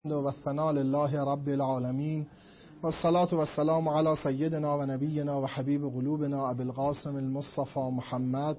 و ثنا لله رب العالمین و الصلاة و السلام علی سیدنا و نبینا و حبیب قلوبنا ابی القاسم المصطفى محمد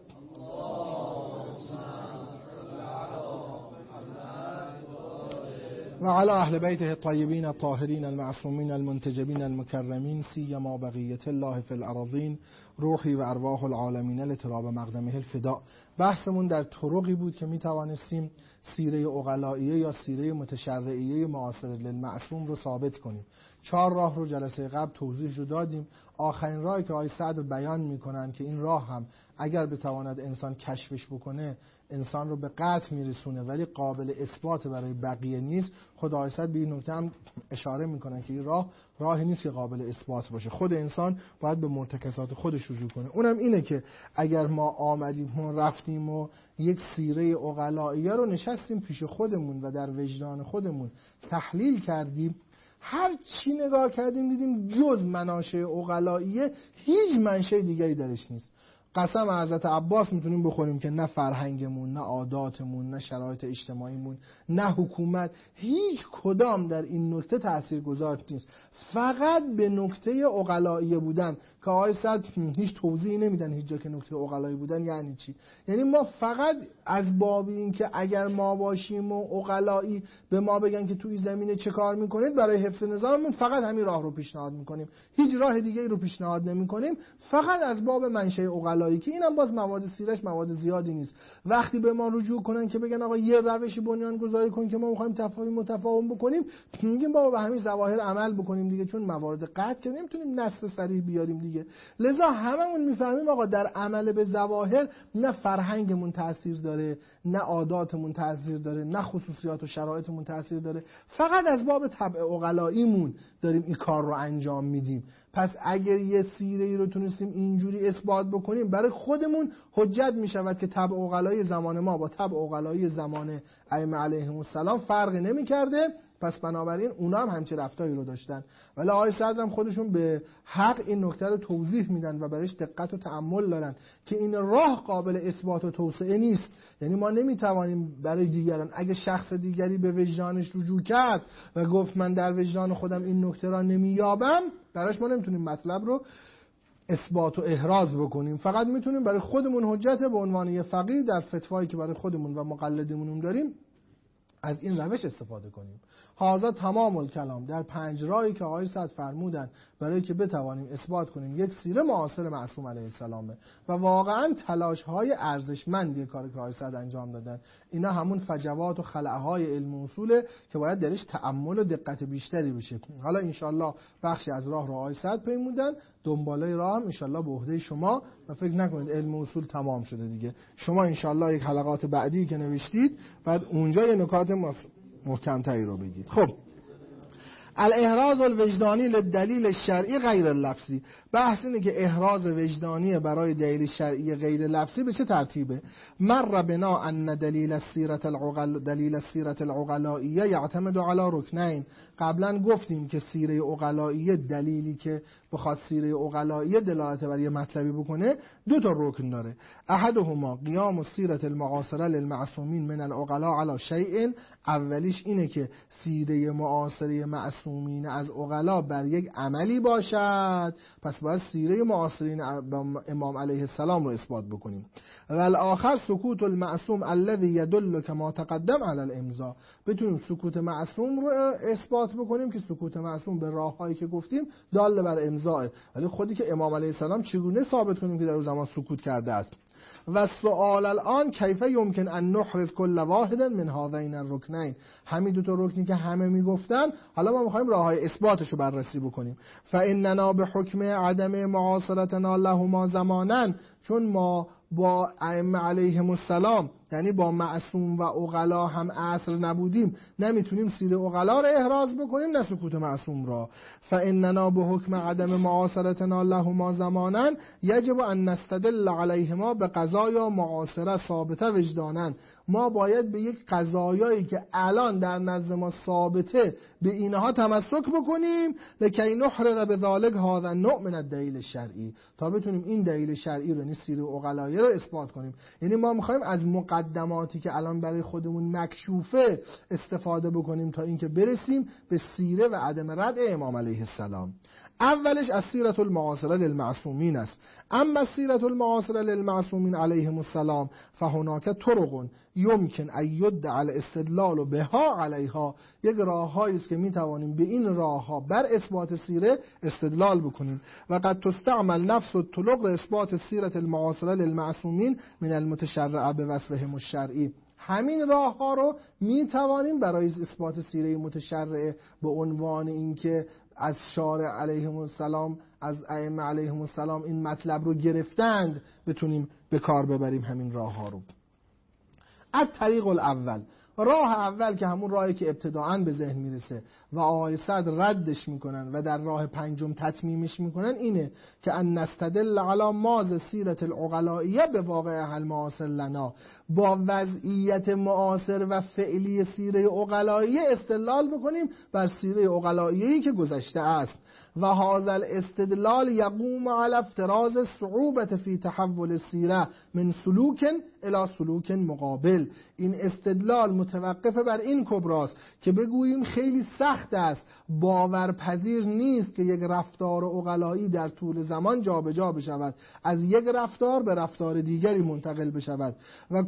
و علی اهل بیته الطیبین الطاهرین المعصومین المنتجبین المکرمین سیما بقیة الله فی الارضین روحی و ارواح العالمین لتراب مقدمه الفداء. بحثمون در طرقی بود که می توانستیم سیره عقلائیه یا سیره متشرعیه معاصر للمعصوم رو ثابت کنیم. 4 راه رو جلسه قبل توضیح رو دادیم. آخرین راهی که آقای صدر بیان میکنن که این راه هم اگر بتواند انسان کشفش بکنه انسان رو به قطع میرسونه ولی قابل اثبات برای بقیه نیست. خود آقای صدر به این نکته هم اشاره میکنن که این راهی نیست که قابل اثبات باشه. خود انسان باید به مرتکزات خودش رجوع کنه. اونم اینه که اگر ما آمدیم و رفتیم و یک سیره عقلائیه رو نشستیم پیش خودمون و در وجدان خودمون تحلیل کردیم، هر چی نگاه کردیم دیدیم جز مناشأ عقلائیه هیچ منشأ دیگری درش نیست. قسم حضرت عباس میتونیم بخوریم که نه فرهنگمون، نه عاداتمون، نه شرایط اجتماعیمون، نه حکومت، هیچ کدام در این نکته تاثیرگذار نیست. فقط به نکته عقلائیه بودن که آقای صدر هیچ توضیحی نمیدن هیچ جا که نکته عقلائیه بودن یعنی چی. یعنی ما فقط از باب این که اگر ما باشیم و عقلایی به ما بگن که توی زمینه چه کار میکنید برای حفظ نظاممون فقط همین راه رو پیشنهاد میکنیم، هیچ راه دیگه رو پیشنهاد نمیکنیم، فقط از باب منشأ عقلایی که اینم باز موارد سیرش موارد زیادی نیست. وقتی به ما رجوع کنن که بگن آقا یه روشی بنیان گذاری کن که ما میخوایم متفاهم بکنیم، میگیم بابا به همین ظواهر عمل بکنیم دیگه، چون موارد قطع که نمیتونیم نص صریح بیاریم دیگه. لذا هممون میفهمیم آقا در عمل به ظواهر نه فرهنگمون تاثیر داره، نه عاداتمون تاثیر داره، نه خصوصیات و شرایطمون تاثیر داره، فقط از باب طبع عقلاییمون داریم این کار رو انجام میدیم. پس اگر یه سیره‌ای رو تونستیم اینجوری اثبات بکنیم برای خودمون حجت میشود که طبع عقلای زمان ما با طبع عقلای زمان ائمه علیهم السلام فرقی نمی‌کرده. پس بنابراین اونا هم همچه رفتاری رو داشتن. ولی آقای صدر هم خودشون به حق این نکته رو توضیح میدن و برایش دقت و تأمل دارن که این راه قابل اثبات و توسعه نیست. یعنی ما نمیتوانیم برای دیگران، اگه شخص دیگری به وجدانش رجوع کرد و گفت من در وجدان خودم این نکته را نمییابم، براش ما نمیتونیم مطلب رو اثبات و احراز بکنیم. فقط میتونیم برای خودمون حجت به عنوان یه فقیه در فتوایی که برای خودمون و مقلدمون داریم از این روش استفاده کنیم. هذا تمام الکلام در 5 راهی که آقای صدر فرمودن برای که بتوانیم اثبات کنیم یک سیره معاصر معصوم علیه السلامه و واقعا تلاش‌های ارزشمندی کاری که آقای صدر انجام دادن. اینا همون فجوات و خلأهای علم و اصوله که باید درش تأمل و دقت بیشتری بشه. حالا انشالله بخشی از راه رو آقای صدر پیمودن، دنباله راه هم انشالله به عهده شما و فکر نکنید علم و اصول تمام شده دیگه. شما انشالله یک حلقات بعدی که نوشتید بعد اونجا یه نکات محکم‌تری رو بگید. خب الاحراز الوجدانی للدلیل الشرعی غیر اللفظی. بحث اینه که احراز وجدانی برای دلیل شرعی غیر لفظی به چه ترتیبه؟ مر بنا ان دلیل السیرة العقلائیه یعتمد علی رکنین. قبلا گفتیم که سیره عقلائیه دلیلی که بخواد سیره عقلائیه دلالت بر یه مطلبی بکنه 2 تا رکن داره. احدهما قیام السیرة المعاصره للمعصومین من العقلاء علی شیء. اولیش اینه که سیره معاصره معصومین از عقلا بر یک عملی باشد، پس باید سیره معاصرین امام علیه السلام رو اثبات بکنیم. و الاخر سکوت المعصوم الذي يدل كما تقدم على الامضاء. بتونیم سکوت معصوم رو اثبات بکنیم که سکوت معصوم به راههایی که گفتیم دال بر امضاء. ولی خودی که امام علیه السلام چگونه ثابت کنیم که در اون زمان سکوت کرده است؟ و سوال الان کیف یمکن ان نحرز کل واحد من هذین الرکنین. همین 2 تا رکنی که همه میگفتن حالا ما میخوایم راههای اثباتش رو بررسی بکنیم. فاننا بحکم عدم معاصرتنا لهما زمانا، چون ما با ائمه علیهم السلام یعنی با معصوم و عقلا هم عصر نبودیم نمیتونیم سیره عقلا رو احراز بکنیم نه سکوت معصوم را. فاننا بحکم عدم معاصرتنا لهما زمانا یجب ان نستدل علیهما به قضایا معاصره ثابته وجدانا. ما باید به یک قضایایی که الان در نزد ما ثابته به اینها تمسک بکنیم لکی نحرز بذلک هذا النوع من الدلیل الشرعی، تا بتونیم این دلیل شرعی رو یعنی سیره عقلاییه رو اثبات کنیم. یعنی ما میخوایم از مقدماتی که الان برای خودمون مکشوفه استفاده بکنیم تا اینکه برسیم به سیره و عدم رد امام علیه السلام. اولش از سیرت المعاصره للمعصومین است. اما سیرت المعاصره للمعصومین علیهم السلام فهناک طرق یمکن ان یدعى الاستدلال بها علیها، یک راههایی است که می توانیم به این راهها بر اثبات سیره استدلال بکنیم. و قد تستعمل نفس الطرق اثبات سیرت المعاصره للمعصومین من المتشرع بوصفهم الشرعی. همین راه ها رو می توانیم برای اثبات سیره متشرعه به عنوان اینکه از شارع علیهم السلام، از ائمه علیهم السلام این مطلب رو گرفتند بتونیم به کار ببریم همین راه ها رو. الطریق الاول، راه اول که همون راهی که ابتداعاً به ذهن میرسه و آقای صدر ردش میکنن و در راه پنجم تتمیمش میکنن، اینه که ان نستدل علی ماذ سیرت العقلائیه به واقع المعاصر لنا، با وضعیت معاصر و فعلی سیره عقلائیه استدلال بکنیم بر سیره عقلائیه‌ای که گذشته است. و هذا الاستدلال یقوم علی افتراض صعوبة فی تحول السیره من سلوک الی سلوک مقابل. این استدلال متوقف بر این کبراست که بگوییم خیلی سخت است، باورپذیر نیست که یک رفتار عقلایی در طول زمان جابجا بشود، از یک رفتار به رفتار دیگری منتقل بشود. و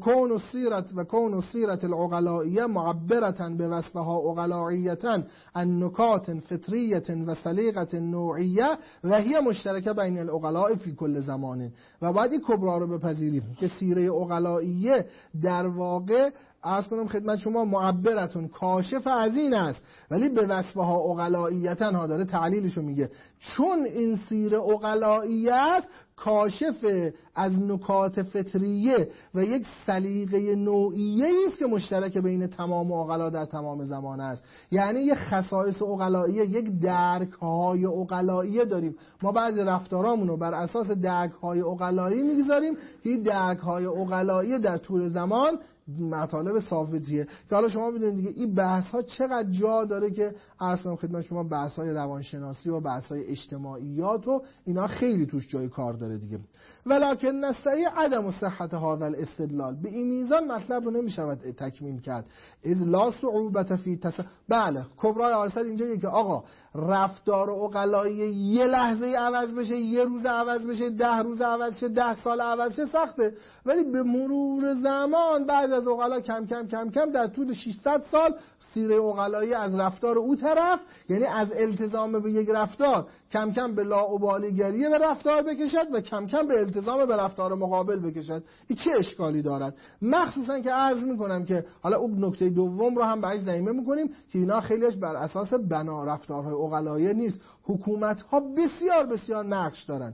کون السیرة العقلائیه معبرة بوصفها عقلائیة عن نکات فطریة و سلیقة نوعیه و هی مشترکه بین العقلاء فی کل زمان. و باید این کبرا رو بپذیریم که سیره عقلائیه در واقع عرض کنم خدمت شما معبرتون کاشف از این است، ولی به وصفها عقلائیتن ها داره تعلیلشو میگه، چون این سیره عقلائیه است کاشف از نکات فطریه و یک سلیقه نوعیه است که مشترک بین تمام عقلا در تمام زمان است. یعنی یک خصائص عقلائیه، یک درک های عقلائیه داریم. ما بعضی رفتارامونو بر اساس درک های عقلایی میگذاریم که این درک های عقلائیه در طول زمان مطالب ثابتیه که حالا شما میدونید دیگه این بحث ها چقدر جا داره که عرض کنم خدمت شما بحث های روانشناسی و بحث های اجتماعیات و اینا خیلی توش جای کار داره دیگه. ولکن نستطيع عدم صحت هذا الاستدلال، به این میزان مطلب رو نمیشود تکمیل کرد. اذ لا صعوبة فی بله کبرای آثار اینجاییه که آقا رفتار عقلایی یه لحظه عوض بشه، یه روز عوض بشه، 10 روز عوض شه، 10 سال عوض شه سخته، ولی به مرور زمان بعد از عقلا کم کم در طول 600 سال سیره عقلایی از رفتار او طرف، یعنی از التزام به یک رفتار کم کم به لاابالیگری به رفتار بکشد و کم کم به التزام به رفتار مقابل بکشد. این چه اشکالی دارد؟ مخصوصا که عرض میکنم که حالا اون نکته دوم رو هم بهش ضمیمه میکنیم که اینا خیلیش بر اساس بنا رفتارهای عقلایی نیست. حکومت ها بسیار نقش دارن،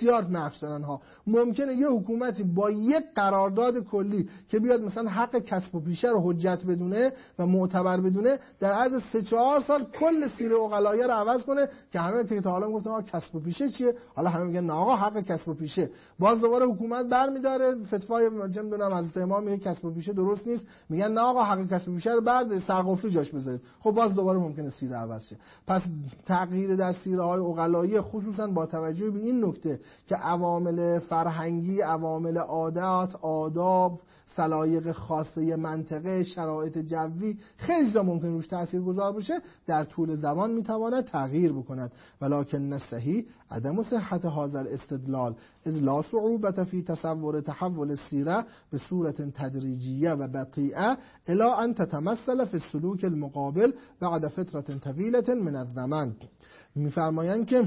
ها. ممکنه یه حکومتی با یک قرارداد کلی که بیاد مثلا حق کسب و پیشه رو حجت بدونه و معتبر بدونه، در عرض 3-4 سال کل سیره عقلایی رو عوض کنه که همه که تا حالا گفتن کسب و پیشه چیه، حالا همه میگن نه آقا حق کسب و پیشه. باز دوباره حکومت برمی‌داره فتوای چه می‌دونم از امام میگه کسب و پیشه درست نیست، میگن نه آقا حق کسب و پیشه رو بعد سرقفلی جاش بذارید. خب باز دوباره ممکنه سیره عوض شه. پس تغییر در سیره‌های عقلایی خصوصا با توجه به این نکته که عوامل فرهنگی، عوامل عادات، آداب، سلایق خاصه منطقه، شرایط جوی خیلی زیاد ممکن روش تاثیرگذار بشه، در طول زمان میتواند تغییر بکند. ولکن الصحیح عدم صحت هذا الاستدلال اذ لا صعوبة فی تصور تحول السیره به صورت تدریجیه و بطیئه الی ان تتمثل فی السلوک المقابل بعد فترة طویلة من الزمان. میفرمایند که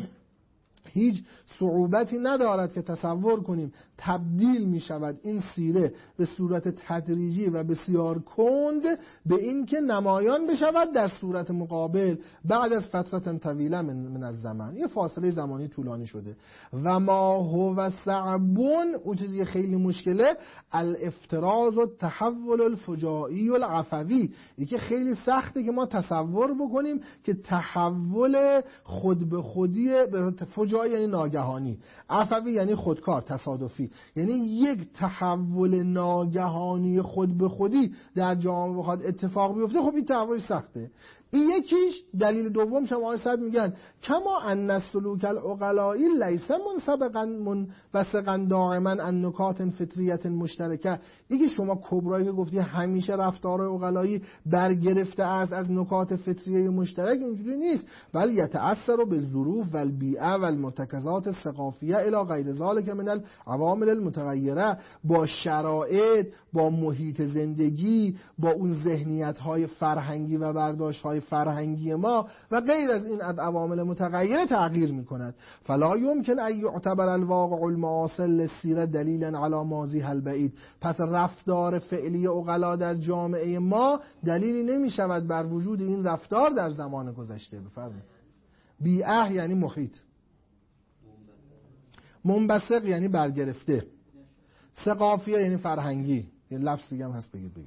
هیچ صعوبتی ندارد که تصور کنیم تبدیل می شود این سیره به صورت تدریجی و بسیار کند به این که نمایان بشود در صورت مقابل بعد از فترة طویله من الزمان، یه فاصله زمانی طولانی شده. و ما هو صعبون، اون چیزی خیلی مشکله، الافتراض و تحول الفجائی و العفوی، یکی خیلی سخته که ما تصور بکنیم که تحول خود به خودی، فجائی یعنی ناگهانی، عفوی یعنی خودکار تصادفی، یعنی یک تحول ناگهانی خود به خودی در جامعه بخواد اتفاق بیفته، خب این تحول سخته. این یکیش. دلیل دوم شما صد میگن کما ان السلوک العقلائی لیس منبثقا دائما عن نکات فطریه مشترکه. اینکه شما کبرایی که گفتی همیشه رفتار عقلایی برگرفته است از نکات فطریه مشترک، اینجوری نیست، بل یتأثر بالظروف والبیئه والمرتکزات الثقافیه الی غیر ذلک من العوامل المتغیره. با شرایط، با محیط زندگی، با اون ذهنیت‌های فرهنگی و برداشت‌های فرهنگی ما و غیر از این عوامل متغیره تغییر می‌کند. فلا يمكن ان يعتبر الواقع المعاصر للسیره دلیلا علی ماضیها البعید. پس رفتار فعلی عقلا در جامعه ما دلیلی نمی‌شود بر وجود این رفتار در زمان گذشته. بفرمایید. بیعه یعنی محیط، منبثق یعنی برگرفته، ثقافیه یعنی فرهنگی، یه لفظ دیگه هم هست بگم.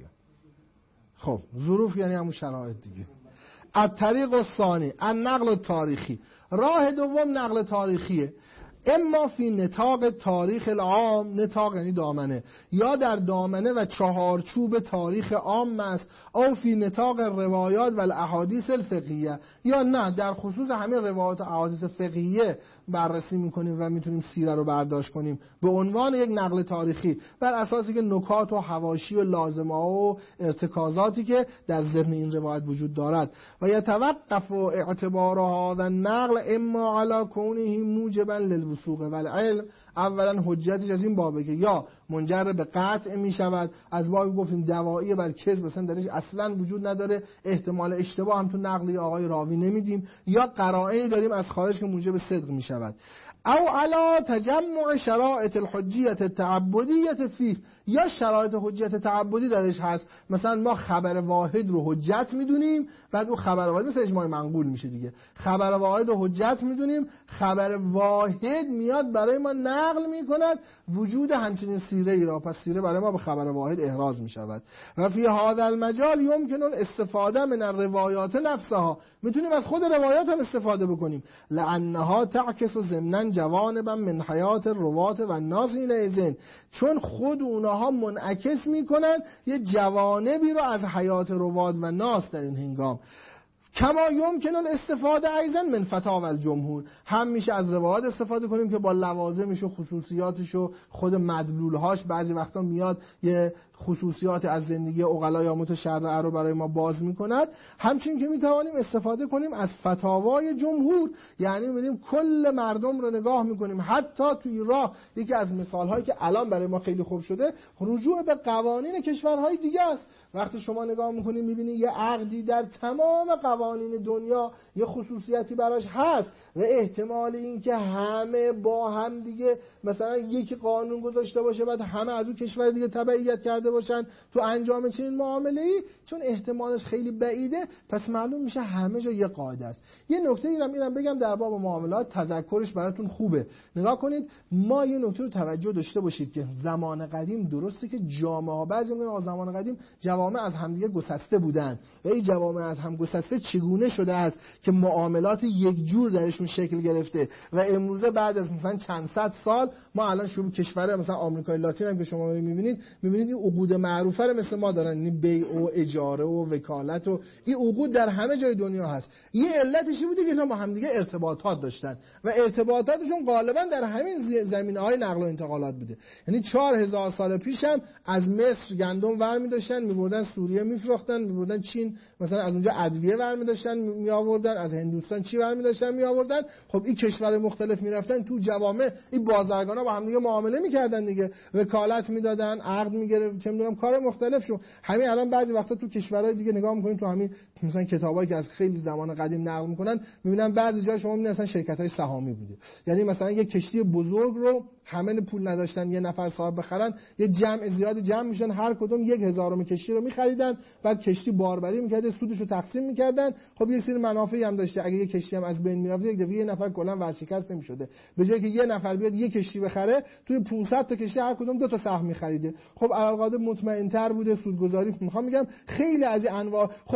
خب ظروف یعنی همون شرایط دیگه. الطریق الثانی النقل التاریخی. راه دوم نقل تاریخیه. اما فی نطاق تاریخ العام، نطاق یعنی دامنه، یا در دامنه و چهارچوب تاریخ عام است، او فی نطاق روایات و الاحادیث الفقهیه، یا نه در خصوص همین روایات و احادیث فقهیه بررسی میکنیم و میتونیم سیره رو برداشت کنیم به عنوان یک نقل تاریخی بر اساسی که نکات و حواشی و لازمه و ارتکازاتی که در ذهن این روایت وجود دارد. و یتوقف اعتبار هذا النقل اما علی کونه موجبا للوثوق والعلم. اولا حجتش از این بابه که یا منجر به قطع می شود، از بابی گفتیم دوایی بر کذب مثلا درش اصلا وجود نداره، احتمال اشتباه هم تو نقلی آقای راوی نمیدیم، یا قرائنی داریم از خارج که موجب صدق می شود. او علا تجمع شرائط الحجیت التعبدیت فیه، یا شرایط حجیت تعبدی درش هست. مثلا ما خبر واحد رو حجت میدونیم، بعد اون خبر واحد مثل اجماع منقول میشه دیگه، خبر واحد رو حجت میدونیم، خبر واحد میاد برای ما نقل میکند وجود همچنین سیره ای را، پس سیره برای ما به خبر واحد احراز میشود. و فی هذا المجال یمکن الاستفاده من الروایات نفسها، میتونیم از خود روایات هم استفاده بکنیم، لانها تعکس ضمنا جوانبا من حیات الروات و الناس حینئذ، چون خود اونها منعکس میکنن یه جوانبی رو از حیات روات و ناس در این هنگام. کما یمکن الاستفاده ایضا من فتاوی الجمهور، هم میشه از روایات استفاده کنیم که با لوازمش و خصوصیاتش و خود مدلولهاش بعضی وقتا میاد یه خصوصیات از زندگی عقلا یا متشرعه رو برای ما باز میکند. همچنین که میتوانیم استفاده کنیم از فتاوای جمهور، یعنی میریم کل مردم رو نگاه میکنیم. حتی توی راه یکی از مثالهایی که الان برای ما خیلی خوب شده رجوع به قوانین کشورهای دیگه است. وقتی شما نگاه میکنید میبینید یه عقدی در تمام قوانین دنیا یه خصوصیتی براش هست و احتمال این که همه با هم دیگه مثلا یک قانون گذاشته باشه بعد همه از اون کشور دیگه تبعیت کرده باشن تو انجام چنین معامله‌ای، چون احتمالش خیلی بعیده، پس معلوم میشه همه جا یه قاعده است. یه نکته اینم بگم در باب معاملات، تذکرش براتون خوبه. نگاه کنید، ما یه نکته رو توجه داشته باشید که زمان قدیم درسته که جامعه ها، بعضی میگن زمان قدیم جوامع از همدیگه گسسته بودن و این جوامع از هم گسسته چگونه شده است که معاملات یک جور درشون شکل گرفته و امروزه بعد از مثلا چند صد سال ما الان شروع کشور مثلا آمریکای لاتین هم که شما میبینید این عقود معروفه رو مثل ما دارن، این بیع و اجاره و وکالت و این عقود در همه جای دنیا هست. یه علتش بوده که اینا با هم دیگه ارتباطات داشتن و ارتباطاتشون غالبا در همین زمینه‌های نقل و انتقالات بوده. یعنی 4000 سال پیش هم از مصر گندم برمی داشتن میبردن سوریه میفروختن، میبردن چین مثلا از اونجا ادویه برمی داشتن می آوردن، از هندوستان چی برمی داشتن می آوردن. خب این کشور مختلف میرفتن تو جوامع این بازرگانا با هم دیگه معامله میکردن دیگه، وکالت میدادن، عقد میگرفت، چه میدونم کار مختلف شو. همین الان بعضی وقتا تو کشورهای دیگه نگاه میکنین تو همین مثلا کتابایی که از خیلی زمان قدیم نقل میکنن میبینن بعضی جا شما میبینن اصلا شرکت‌های سهامی بوده. یعنی مثلا یه کشتی بزرگ رو همه پول نداشتن یه نفر صاحب بخرن، یه جمع زیادی جمع میشن، هر کدوم 1000 کشتی رو میخریدن، بعد کشتی باربری میکرده، سودش رو تقسیم میکردن. خب یه سری منافعی هم داشته، اگه یه کشتی هم از بین میرفت یک دفعه یه نفر کلا ورشکست نمیشده، به جای که یه نفر بیاد یه کشتی بخره توی 500 تا کشتی هر کدوم 2 تا سهم میخریده. خب علالقاعده مطمئن‌تر بوده، سودگذاری میخوام میگم خیلی از این انواع. خب از یک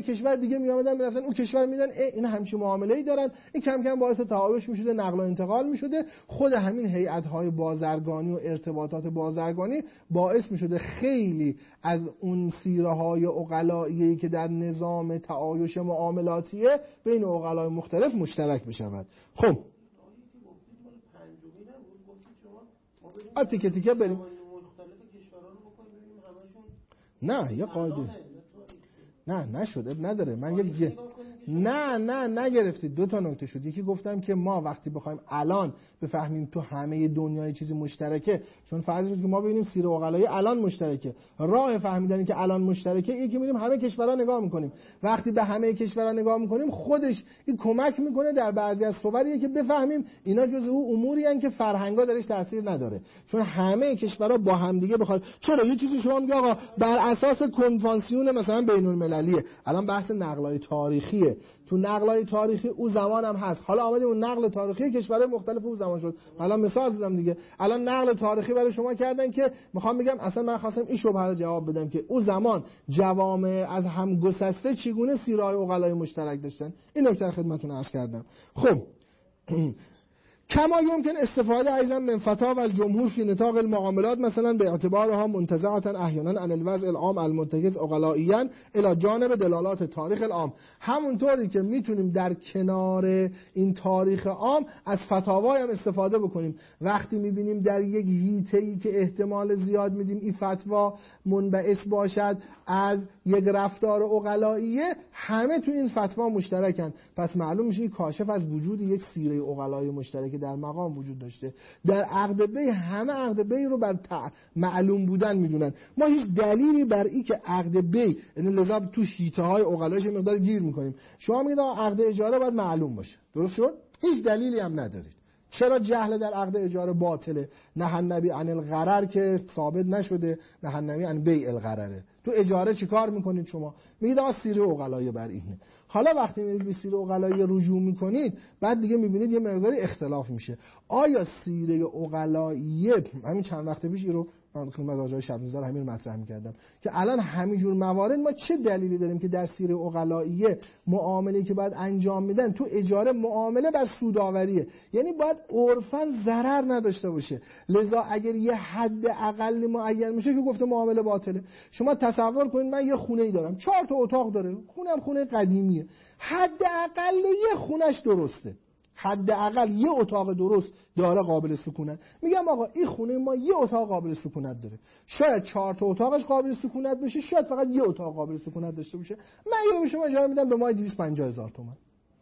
کشور دیگه میآمدن میرفتن اون کشور میدن این همچین معامله‌ای دارن، این کم کم باعث تعایش میشده، نقل و انتقال میشده. خود همین هیئت‌های بازرگانی و ارتباطات بازرگانی باعث میشده خیلی از اون سیره‌های عقلایی که در نظام تعایش معاملاتیه بین عقلای مختلف مشترک بشود. خب تیکه تیکه بریم. نه یه قاعده نه نشد نداره. من نه نگرفتید. دو تا نکته شد. یکی گفتم که ما وقتی بخوایم الان بفهمیم تو همه دنیای چیزی مشترکه، چون فرض کنید که ما ببینیم سیر عقلایی الان مشترکه، راه فهمیدن که الان مشترکه اینه که میریم همه کشورها نگاه میکنیم. وقتی به همه کشورها نگاه میکنیم خودش این کمک میکنه در بعضی از صوریه که بفهمیم اینا جزء اون اموری ان که فرهنگا درش تاثیر نداره، چون همه کشورها با هم دیگه بخواد. چرا یه چیزی شما میگه آقا بر اساس کنوانسیون مثلا بین المللیه، الان بحث نقلای تاریخیه، تو نقلای تاریخی او زمان هم هست. حالا آمدیم اون نقل تاریخی کشورهای مختلف او زمان شد. حالا مثال زدم دیگه. الان نقل تاریخی برای شما کردن که میخوام بگم اصلا من خواستم این شبهه رو جواب بدم که او زمان جوامع از هم گسسته چگونه سیرهای عقلای مشترک داشتن. این نکته رو خدمتتون عرض کردم. خب کما يمكن استفاده ايضا من فتاوى الجمهور في نطاق المعاملات مثلا باعتبارها منتزعه احيانا عن الوضع العام المتجد عقلائيا الى جانب دلالات تاریخ العام. همونطوری که میتونیم در کنار این تاریخ عام از فتاوای هم استفاده بکنیم. وقتی میبینیم در یک هیته‌ای که احتمال زیاد میدیم این فتوا منبعث باشد از یک رفتار عقلائیه، همه تو این فتوا مشترکن، پس معلوم میشه این کاشف از وجود یک سیره عقلای مشترک در مقام وجود داشته. در عقد بی همه عقد بی رو بر معلوم بودن میدونن. ما هیچ دلیلی بر این که عقد بی لذا تو هیته های عقلایش مقدار گیر میکنیم. شما میگید عقد اجاره باید معلوم باشه، درست شد؟ هیچ دلیلی هم ندارید. چرا جهل در عقد اجاره باطله؟ نه النبی عن الغرر که ثابت نشده، نه النبی عن بیع الغرره. تو اجاره چیکار میکنید شما؟ میگید آقا سیره عقلایی بر اینه. حالا وقتی میرید به سیره عقلایی رجوع میکنید، بعد دیگه میبینید یه مقداری اختلاف میشه. آیا سیره عقلایی، همین چند وقت پیش این رو من خدمت آقای شب‌نظر همین مطرح می‌کردم که الان همینجور موارد ما چه دلیلی داریم که در سیره عقلایی معامله‌ای که باید انجام میدن تو اجاره معامله بر سودآوریه، یعنی باید عرفاً ضرر نداشته باشه. لذا اگر یه حد اقلی معین میشه که گفته معامله باطله. شما تصور کنید من یه خونه‌ای دارم، 4 تا اتاق داره، خونه‌ام خونه قدیمیه، حد اقل یه خونش درسته، حداقل یه اتاق درست داره قابل سکونت. میگم آقا این خونه ما یه اتاق قابل سکونت داره، شاید 4 تا اتاقش قابل سکونت بشه، شاید فقط یه اتاق قابل سکونت داشته باشه. من به شما اجازه میدم به ماه 250,000 تومان.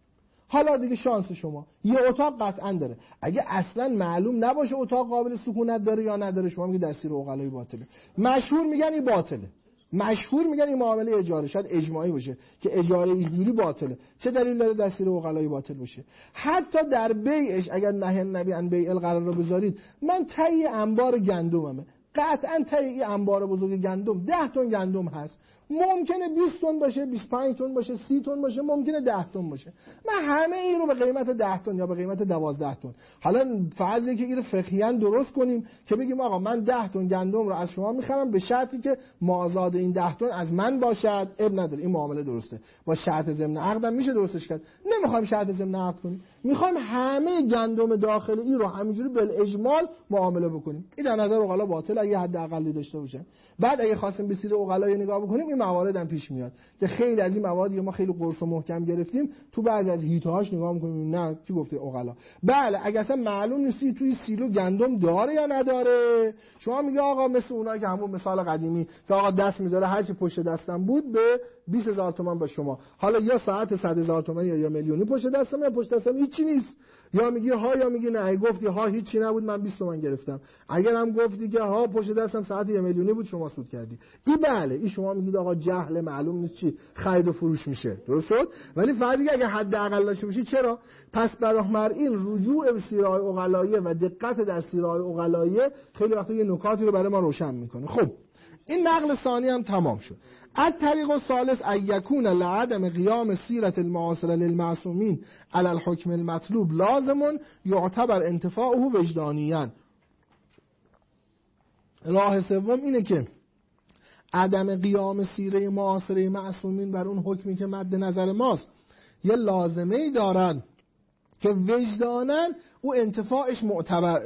حالا دیگه شانس شما، یه اتاق قطعا داره. اگه اصلا معلوم نباشه اتاق قابل سکونت داره یا نداره، شما میگید دستور عقلایی باطله. مشهور میگن این باطله، مشهور میگن این معامله اجاره، شاید اجماعی باشه که اجاره اینجوری باطله. چه دلیل داره دستور عقلایی باطل باشه؟ حتی در بیعش اگر نهی نبی عن بیع الغرر رو بذارید، من تای انبار گندممه، قطعا تای این انبار بزرگ گندم 10 تن گندم هست، ممکنه 20 تن باشه، 25 تن باشه، 30 تن باشه، ممکنه 10 تن باشه. من همه این رو به قیمت 10 تن یا به قیمت 12 تن، حالا فرضی که این رو فقهیاً درست کنیم که بگیم آقا من 10 تن گندم رو از شما میخرم به شرطی که مازاد این 10 تن از من باشد، اب نداره، این معامله درسته. با شرط ضمن عقدم میشه درستش کرد. نمیخوایم شرط ضمن عقد کنیم، میخوایم همه گندم داخل این رو همینجوری بالاجمال معامله بکنیم. این در نظر عقلا باطل اگه حد اقلی داشته باشه. بعد اگه خواستیم به سیر عقلایی نگاه بکنیم، این موارد هم پیش میاد که خیلی از این موارد ما خیلی قرص و محکم گرفتیم، تو بعضی از هیتهاش نگاه میکنیم نه کی گفته عقلا. بله اگه اصلا معلوم نیستی توی سیلو گندم داره یا نداره، شما میگه آقا مثل اونایی که همون مثال قدیمی که آقا دست میذاره هر چی پشت دستم بود به 20,000 تومان با شما، حالا یا ساعت 100,000 تومان یا میلیونی پشت دستم یا پشت دستم هیچی نیست، یا میگی ها یا میگی نه، گفتی ها هیچی نبود من 20 تومان گرفتم، اگر هم گفتی که ها پشت دستم ساعت 1 میلیونی بود شما سود کردی. این بله این شما میگید آقا جهل معلوم نیست چی خرید و فروش میشه، درست شد. ولی فرضی اگه حد اقل داشته باشی چرا؟ پس برای این رجوع به سیره‌های عقلاییه و دقت در سیره‌های عقلاییه خیلی وقتا یه نکاتی رو برای ما روشن میکنه. خب این نقل ثانی هم تمام شد. الطریق الثالث ان یکون لعدم قیام سیرة المعاصرة للمعصومین علی الحکم المطلوب لازم یعتبر انتفاعه وجدانیاً. راه سوم اینه که عدم قیام سیره معاصره معصومین بر اون حکمی که مد نظر ماست یه لازمه‌ای دارن که وجدانن او انتفاعش معتبر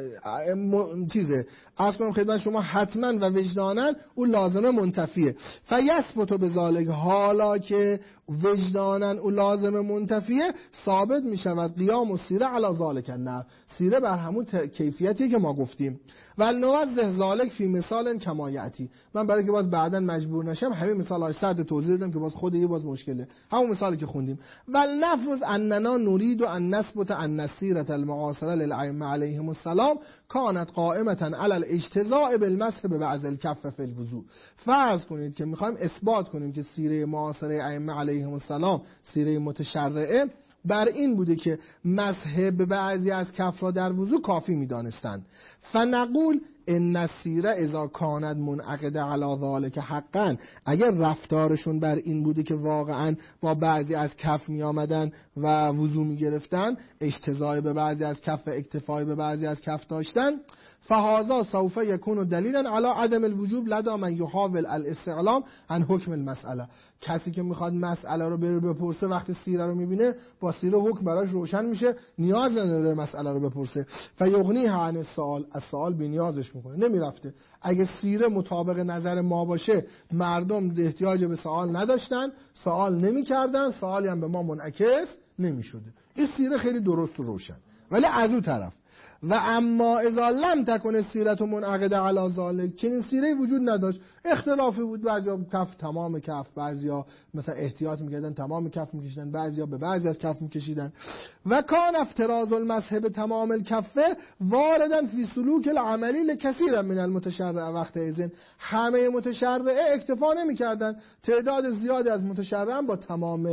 چیزه. عرض کنم خدمت شما حتما و وجدانن او لازمه منتفیه. فیثبت بذالک، حالا که وجدانن او لازمه منتفیه ثابت می شود قیام و سیره علی ذالک النحو، سیره بر همون کیفیتی که ما گفتیم. ولنوضح ذالک فی مثال کما یاتی، من برای که باز بعداً مجبور نشم همین مثال‌های سرد توضیح دادم که باز خود یه باز مشکله، همون مثالی که خوندیم. ولنفرض اننا نريد ان نثبت ان السیره المعاصره للائمه علیهم السلام كانت قائمه علی الاجتزاء بالمسح ببعض الكف فی الوضوء. فرض کنید که میخوایم اثبات کنیم که سیره معاصره ائمه علیهم السلام، سیره متشرعه، بر این بوده که مسح به بعضی از کف را در وضو کافی می‌دانستند. فنقول ان السیره اذا کانت منعقده علی ذلک حقا، اگر رفتارشون بر این بوده که واقعا با بعضی از کف می آمدن و وضو می گرفتن، اجتزای به بعضی از کف و اکتفای به بعضی از کف داشتن، فهذا سوف یکون دلیلا علی عدم الوجوب لدى من یحاول الاستعلام عن حکم المسئله. کسی که میخواد مسئله رو بره بپرسه وقتی سیره رو میبینه با سیره حکم براش روشن میشه، نیاز نداره مسئله رو بپرسه. فیغنیه عن السؤال، از سوال بی‌نیازش میکنه، نمیرفته. اگه سیره مطابق نظر ما باشه مردم احتیاج به سوال نداشتن، سوال نمیکردن، سوالی هم به ما منعکس نمیشده. این سیره خیلی درست و روشن. ولی از اون طرف و اما اذا لم تکن السیره منعقده علی ذلک، چنین سیره وجود نداشت، اختلافی بود، بعضیا کف تمام کف، بعضیا مثلا احتیاط میکردن تمام کف میکشیدن، بعضیا به بعضی از کف میکشیدن. و کان افتراض المسح بتمام الکف واردا فی سلوک العملی لکثیر من المتشرع وقت اذن، همه متشرعه اکتفا نمیکردن، تعداد زیادی از متشرع با تمام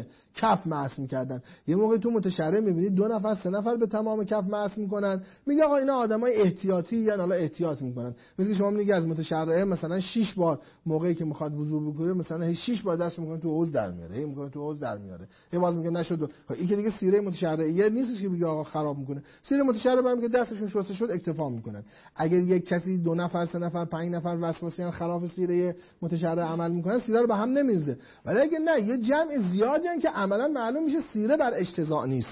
کف مسح میکردن. یه موقع تو متشرع میبینید 2 نفر 3 نفر به تمام کف مسح میکنن، میگه آقا اینا آدمای احتیاطی یعنی حالا احتیاط میکنن. مثلا شما میگی از متشرع مثلا 6 بار موقعی که میخواد وضو بکنه مثلا 6 بار دست میکنه تو حوض در میاره، میکنه تو حوض در میاره، یه باز میگه نشد. این که دیگه سیره متشرعیه نیستش که بگه آقا خراب میکنه. سیره متشرع برام که دستشون شسته شد اکتفا میکنن. اگر یک کسی 2 نفر 3 نفر 5 نفر وسواسیان خلاف سیره متشرع عمل میکنن، سیره رو به هم نمیزه. ولی اگه نه یه جمع زیادی ان که عملا معلوم میشه سیره بر اجتزاء نیست.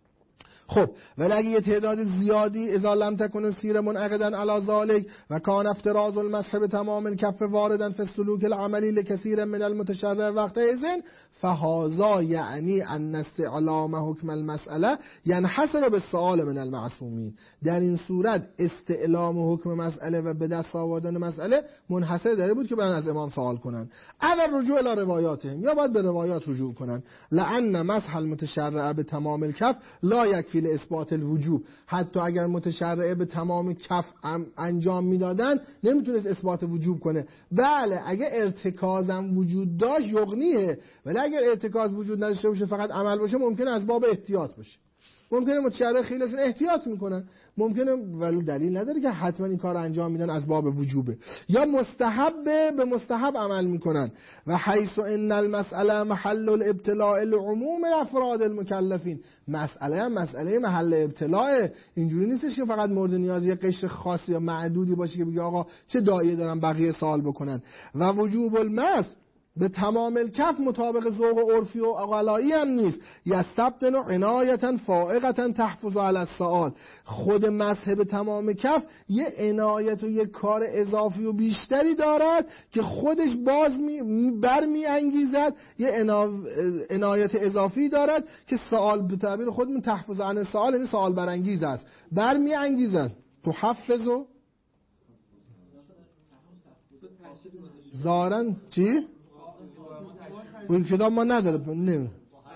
خب ولی اگه یه تعداد زیادی اذا لم تکن السیره منعقدا علی ذلک و کان افتراض المسح بتمام الکف واردا فی السلوک العملی لکثیر من المتشرع وقت اذن فهذا یعنی ان استعلام حکم المساله ينحصر بالسؤال من المعصومین. در این صورت استعلام حکم مسئله و به دست آوردن مسئله منحصر در بود که برن از امام سوال کنن. اول رجوع الی روایاتهم، یا باید به روایات رجوع کنن. لان مسح المتشرع بتمام الکف لا یکفی اثبات الوجوب، حتی اگر متشرعه به تمام کف انجام میدادن نمیتونست اثبات وجوب کنه. بله اگر ارتکازم وجود داشت یغنیه، ولی اگر ارتکاز وجود نداشته باشه فقط عمل باشه ممکنه از باب احتیاط باشه، ممکنه متشرع خیلیشون احتیاط میکنن، ممکنه ولی دلیل نداره که حتما این کار انجام میدن از باب وجوبه. یا مستحبه به مستحب عمل میکنن. و حیث ان المساله محل الابتلاء لعموم افراد المکلفین، مسئله محل ابتلاء، اینجوری نیستش که فقط مورد نیاز یه قشر خاصی یا معدودی باشه که بگه آقا چه داعیه دارن بقیه سوال بکنن. و وجوب المسح به تمام الکف مطابق ذوق و عرفی و عقلایی هم نیست. یستبدن عنایتا فائقتا تحفظ علی السؤال، خود مسح به تمام کف یه عنایت و یه کار اضافی و بیشتری دارد که خودش باز برمی انگیزد، یه عنایت اضافی دارد که سؤال به تعبیر خودمون تحفظ عن السؤال یعنی سؤال برانگیز است، برمی انگیزد. تحفظ و زارن چی؟ این کتاب ما نداره نه.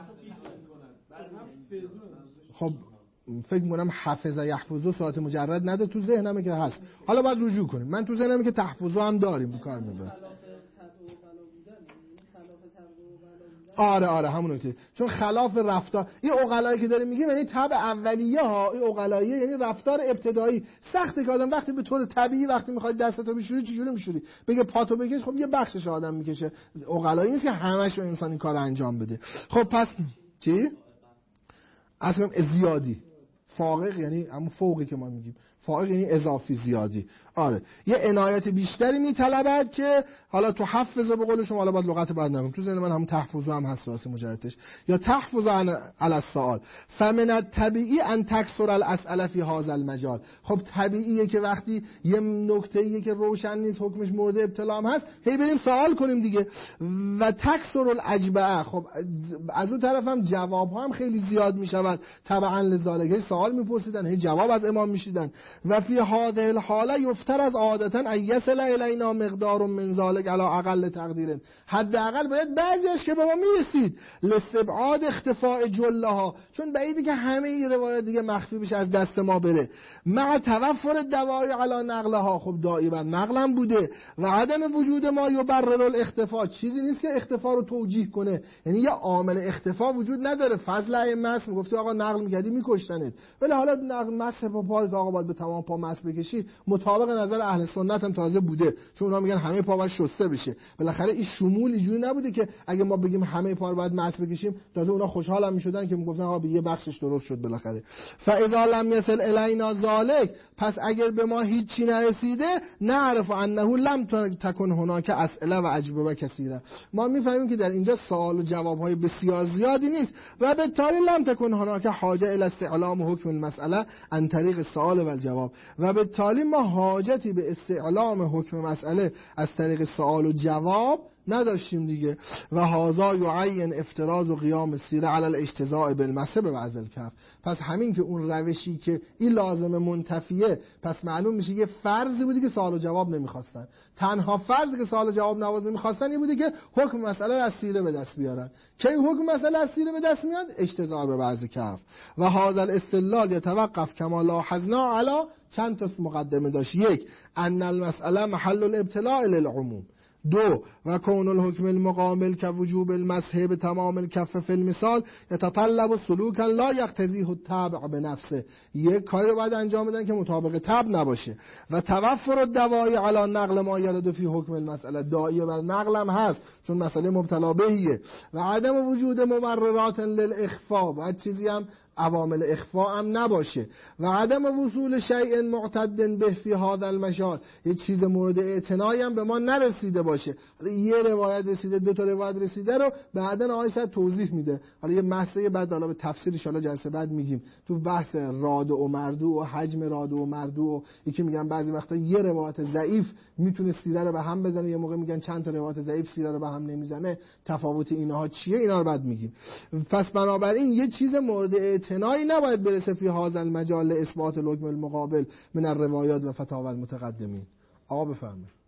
خب فکر می‌کنم حفظ یحفظو ساعت مجرد نده تو ذهنمه که هست، حالا باید رجوع کنیم. من تو ذهنمه که تحفظو هم داریم کار می‌بره. آره همونه، چون خلاف رفتار این عقلایی که داره میگه یعنی طبع اولیه ها، این عقلاییه یعنی رفتار ابتدایی. سخته که آدم وقتی به طور طبیعی وقتی میخواد دستتو بشوری چجوری میشوری، بگه پاتو بکش، خب یه بخشش آدم میکشه. عقلایی نیست که همش رو انسان این کارو انجام بده. خب پس چی اصلا زیادی فائق یعنی همون فوقی که ما میگیم، فائق یعنی اضافی زیادی. آره یه عنایت بیشتری میطلبد که حالا تو حفظ به قول شما، حالا باید لغت بعد نگم، تو ذهن من هم تحفظ هم هست راست مجردش، یا تحفظ علی السؤال. فمن الطبیعی ان تکثر الاسئله فی هذا المجال. خب طبیعیه که وقتی یه نکته‌ایه که روشن نیست حکمش مورد ابطلا هم هست، هی بریم سوال کنیم دیگه. و تکثر الاجبه، خب از اون طرف هم جواب ها هم خیلی زیاد میشود تبعا لذالک، سوال میپرسیدن هی جواب از امام میشیدن. و فی هذه الحاله یفترض عادتا ان یصل الینا مقدار من ذلک علی اقل تقدیر، حداقل باید بعضیش که به ما میرسید، لاستبعاد اختفاء جلها، چون بعیده که همه این روایات دیگه مخفی بشه از دست ما بره، مع توفر دوای علی نقلها، خب داعی بر نقلم بوده، و عدم وجود ما یبرر الاختفاء، چیزی نیست که اختفاء رو توجیه کنه، یعنی یه عامل اختفاء وجود نداره. فضل ائمه است، میگفتی آقا نقل میکردی میکشتنت، ولی حالا نقل مسح پا پای آقا باید به تمام پا مسح بکشی، مطابق نظر اهل سنت هم تازه بوده، چون اونا میگن همه پا باید شسته بشه. بالاخره این شمول اینجوری نبوده که اگه ما بگیم همه پا رو باید مسح بکشیم تازه اونا خوشحال هم میشدن که میگفتن آقا یه بخشش درست شد بالاخره. فاذا لم يصل الینا ذلک، پس اگر به ما هیچی نرسیده، نعرف انه لم تکن هناک اسئله و اجوبه کثیره، ما میفهمیم که در اینجا سوال و جواب‌های بسیار زیادی نیست، و به تالی لم تکن هناک حاجه الی استعلام حکم المسئله عن طریق السؤال و الجواب، و به تالی ما حاجتی به استعلام حکم مسئله از طریق سوال و جواب نداشتیم دیگه. و هذا یعین افتراض و قیام السیره علی الاجتزاء بالمسح ببعض الکف، پس همین که اون روشی که این لازم منتفیه، پس معلوم میشه یه فرضی بودی که سوال و جواب نمیخواستن، تنها فرضی که سوال و جواب نواز نمیخواستن این بودی که حکم مسئله از سیره به دست بیارن. کی حکم مسئله از سیره به دست میاد؟ اجتزاء به بعض کف. و هذا الاستدلال یتوقف کما لاحظنا علی چند تا مقدمه داشت. یک، ان المسئله محل الابتلاء للعموم. دو، و کون الحکم المقابل که وجوب المسح به تمام الکف فی المثال یتطلب سلوکا لا یقتضیه التبع به نفسه، یک کاری رو باید انجام بدن که مطابق تبع نباشه. و توفر الدوای علی نقل ما یرد فی حکم المسئله، داعیه بر نقلم هست چون مسئله مبتلا بهیه. و عدم وجود مبررات للاخفاء، باید چیزی هم عوامل اخفاء هم نباشه. و عدم وصول شیء معتد به فی هذا المجال، یه چیز مورد اعتنایی هم به ما نرسیده باشه. حالا یه روایت رسیده، دو تا روایت رسیده رو بعدن آقای صاحب توضیح میده، حالا یه مسئله بعد حالا به تفسیر ان شاء الله جلسه بعد میگیم، تو بحث راد و مردو و حجم راد و مردو، یکی میگن بعضی وقتا یه روایت ضعیف میتونه سیره رو به هم بزنه، یه موقع میگن چند تا روایت ضعیف سیره رو به هم نمیزنه، تفاوت اینها چیه، اینا رو بعد میگیم. پس بنابراین یه چیز مورد اعتنایی نباید برسه فی هذا المجال اثبات الحکم المقابل من الروایات و فتاوی المتقدمین. آقا بفرمایید.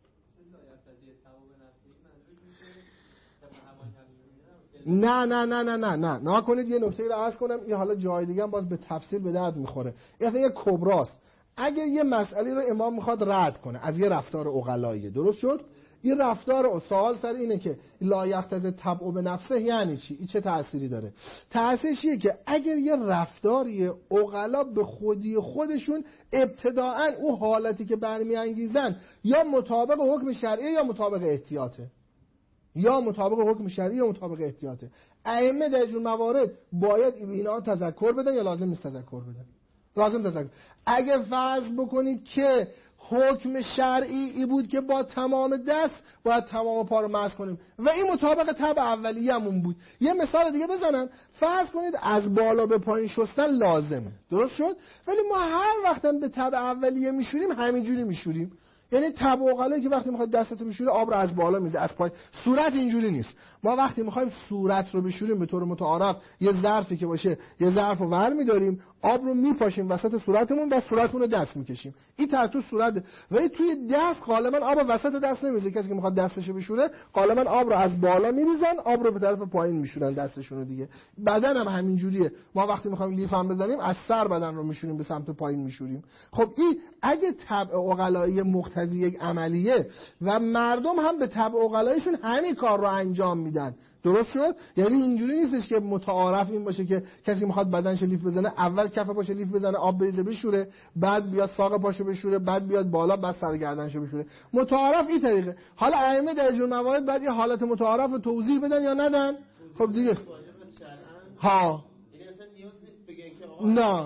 نه کنید. یه نکته رو عرض کنم، این حالا جای دیگه هم باز به تفصیل به درد میخوره. این یه کبراست. اگر یه مسئله رو امام میخواد رد کنه از یه رفتار عقلایی، درست شد؟ این رفتار سوال سر اینه که لا یقتضی تبع به نفسه یعنی چی؟ این چه تأثیری داره؟ تأثیرش اینه که اگر یه رفتاری عقلا به خودی خودشون ابتداءً او حالتی که برمیانگیزن یا مطابق حکم شرعی یا مطابق احتیاطه، یا مطابق حکم شرعی یا مطابق احتیاطه، ائمه در جور موارد باید اینا تذکر بدن یا لازم نیست تذکر بدن؟ لازم تذکر. اگر فرض بکنید که حکم شرعی ای بود که با تمام دست باید تمام پا رو مسح کنیم و این مطابق طبع اولیه‌مون بود، یه مثال دیگه بزنم، فرض کنید از بالا به پایین شستن لازمه، درست شد؟ ولی ما هر وقت هم به طبع اولیه میشوریم همینجوری میشوریم، یعنی طبع عقلایی که وقتی میخواد دستتو بشوره آب رو از بالا میزه از پایین. صورت اینجوری نیست. ما وقتی میخوایم صورت رو بشوریم به طور متعارف یه ظرفی که باشه یه ظرف رو ور میداریم، آب رو میپاشیم وسط صورتمون و صورتمون رو دست میکشیم، این تو صورت. ولی توی دست غالبا آب وسط دست نمیزه، کسی که میخواد دستشو بشوره غالبا آب رو از بالا میریزن، آب رو به طرف پایین میشورن دستشون رو دیگه. بدن هم همینجوریه، ما وقتی میخوایم لیف هم بزنیم از سر بدن رو میشوریم به سمت پایین میشوریم. خب این اگه طبع عقلایی مقتضی یک عملیه و مردم هم به طبع عقلایشون همین کار رو انجام میدن، درست شد؟ یعنی اینجوری نیستش که متعارف این باشه که کسی میخواد بدنش لیف بزنه اول کف پاشو لیف بزنه آب بریزه بشوره، بعد بیاد ساق پاشو بشوره، بعد بیاد بالا، بعد سر گردنشو بشوره. متعارف این طریقه. حالا ائمه در جور موارد بعد یه حالت متعارف رو توضیح بدن یا ندن؟ خب دیگه ها نه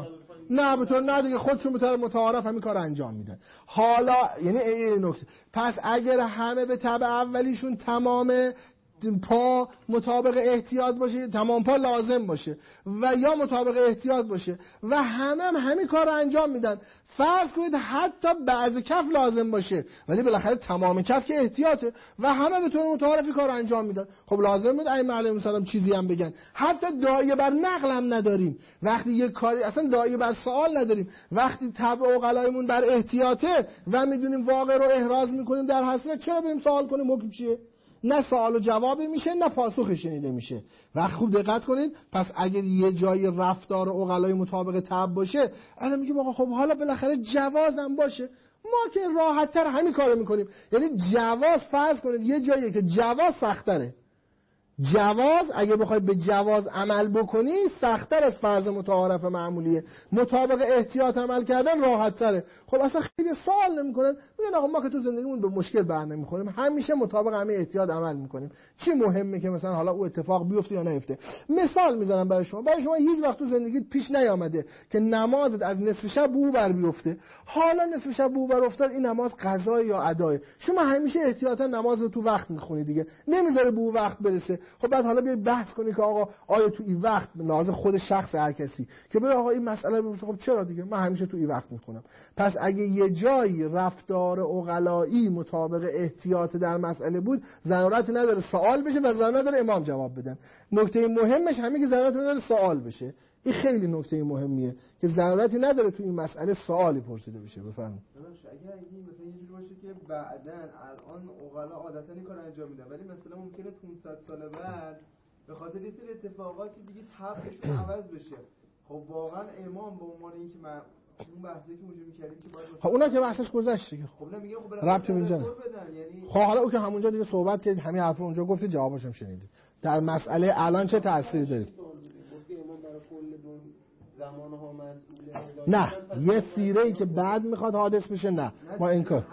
نه به طور نه دیگه، خودشون به طور متعارف همین کار انجام میدن. حالا یعنی این نکته، پس اگر همه به تبع اولیشون تمام پا مطابق احتیاط باشه، تمام پا لازم باشه و یا مطابق احتیاط باشه و همین کار رو انجام میدن، فرض کنید حتی بعض کف لازم باشه ولی بالاخره تمام کف که احتیاطه و همه به طور متعارفی کار رو انجام میدن، خب لازم بود ائمه علیهم السلام چیزی هم بگن. حتی داعیه بر نقل هم نداریم، وقتی یک کاری اصلا داعیه بر سوال نداریم، وقتی تبع عقلایمون بر احتیاطه و میدونیم واقع رو احراز میکنیم در حسنه، چرا بریم سوال کنیم حکم چیه؟ نه سوال و جوابی میشه نه پاسخ شنیده میشه. و خوب دقت کنید، پس اگر یه جای رفتار عقلای مطابق طبع باشه، الان میگیم آقا خب حالا بالاخره جوازم باشه، ما که راحت تر همین کارو میکنیم. یعنی جواز، فرض کنید یه جایی که جواز سخت‌تره، جواز اگه بخوای به جواز عمل بکنی سخت‌تر از فرض متعارف معمولیه، مطابق احتیاط عمل کردن راحت تره. خب اصلا خیلی سوال نمی‌کنن، میگن آقا ما که تو زندگیمون به مشکل بر نمی‌خوریم، همیشه مطابق همه احتیاط عمل می‌کنیم، چی مهمه که مثلا حالا او اتفاق بیفته یا نیفته. مثال میزنم برای شما هیچ وقت تو زندگیت پیش نیامده که نمازت از نصف شب بو بر بیفته، حالا نصف شب بو بر افتاد، این نماز قضا یا ادای، شما همیشه احتیاطا نماز رو تو وقت می‌خونی دیگه، نمیذاره بو وقت برسه. خب بعد حالا بیای بحث کنی که آقا آیا تو این وقت لازم خود شخص هر کسی که بره آقا این مسئله بپرسه، خب چرا دیگه من همیشه تو این وقت میخونم. پس اگه یه جایی رفتار عقلایی مطابق احتیاط در مسئله بود، ضرورت نداره سوال بشه و ضرورت نداره امام جواب بدن. نکته مهمش همین که ضرورت نداره سوال بشه، این خیلی نکته مهمیه که ضرورتی نداره تو این مسئله سوالی پرسیده بشه. بفرمایید. اگر این مثلا یه جوری باشه که بعداً الان عقلا عادتاً این کارو انجام میدن، ولی مثلا ممکنه 500 سال بعد به خاطر یه سری اتفاقاتی دیگه طبعشون عوض بشه، خب واقعا امام به عنوان اینکه من اون بحثی که اونجا می‌کردیم که باید خب اونا که بحثش گذشت دیگه، خب نمیگم خب ربطی اینجا یعنی خب حالا او که همونجا دیگه صحبت کردید، همین حرفو اونجا گفتید، جوابش هم شنیدید، در مسئله الان چه تأثیری داره؟ نه یه سیره‌ای که بعد میخواد حادث بشه، نه ما این کار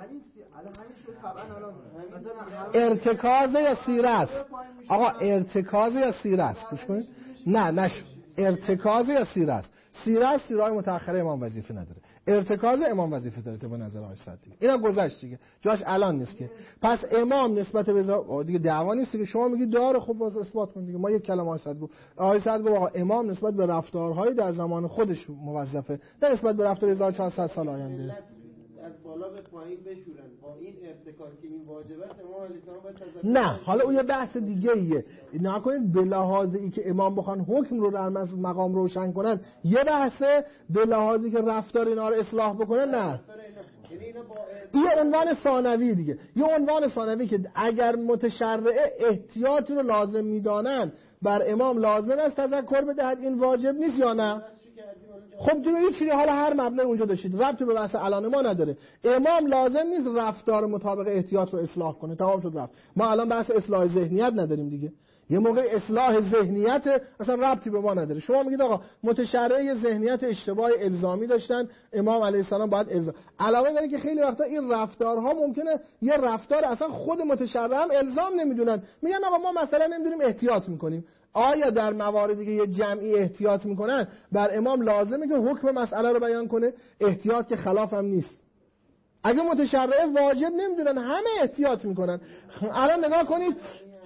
ارتکاز یا سیره است. آقا ارتکاز یا سیره است، گوش کنید، نه ارتکاز یا سیره است. سیره است، سیره‌های متأخره امام وظیفه نداره، ارتکاز امام وظیفه داره به نظر آقای صدیق. اینا گذشت دیگه، جاش الان نیست که. پس امام نسبت به دیگه دعوا نیست که شما میگید داره، خب اثبات کن دیگه. ما یک کلمه آقای صدیق آقا امام نسبت به رفتارهای در زمان خودش موظفه، نه نسبت به رفتار 1400 سال آینده. از بالا به پایین بشورن با این ارتکاز که این واجبه است، امام علیه السلام باید تذکر. نه حالا اون یه بحث دیگه ایه، نکنید به لحاظ ای که امام بخوان حکم رو در مقام روشن کنن یه بحثه، به لحاظی که رفتار اینا رو اصلاح بکنن نه. این عنوان ثانوی دیگه، یه عنوان ثانوی که اگر متشرع احتیاطی رو لازم میدانن بر امام لازم است تذکر بدهد، این واجب نیست یا نه؟ خب دیگه هیچ چیزی، حالا هر مبنای اونجا داشتید ربطی به بحث الان ما نداره. امام لازم نیست رفتار مطابق احتیاط رو اصلاح کنه، تمام شد رفت. ما الان بحث اصلاح ذهنیت نداریم دیگه، یه موقع اصلاح ذهنیت اصلا ربطی به ما نداره. شما میگید آقا متشرع ذهنیت اشتباه الزامی داشتن، امام علیه السلام باید الزام. علاوه بر اینکه خیلی وقتا این رفتارها ممکنه یه رفتار اصلا خود متشرع هم الزام نمیدونن، میگن آقا ما مثلا نمیدونیم احتیاط میکنیم. آیا در مواردی که یه جمعی احتیاط میکنن بر امام لازمه که حکم مسئله رو بیان کنه؟ احتیاط که خلاف هم نیست. اگه متشرع واجب نمیدونن همه احتیاط میکنن. الان نگاه کنید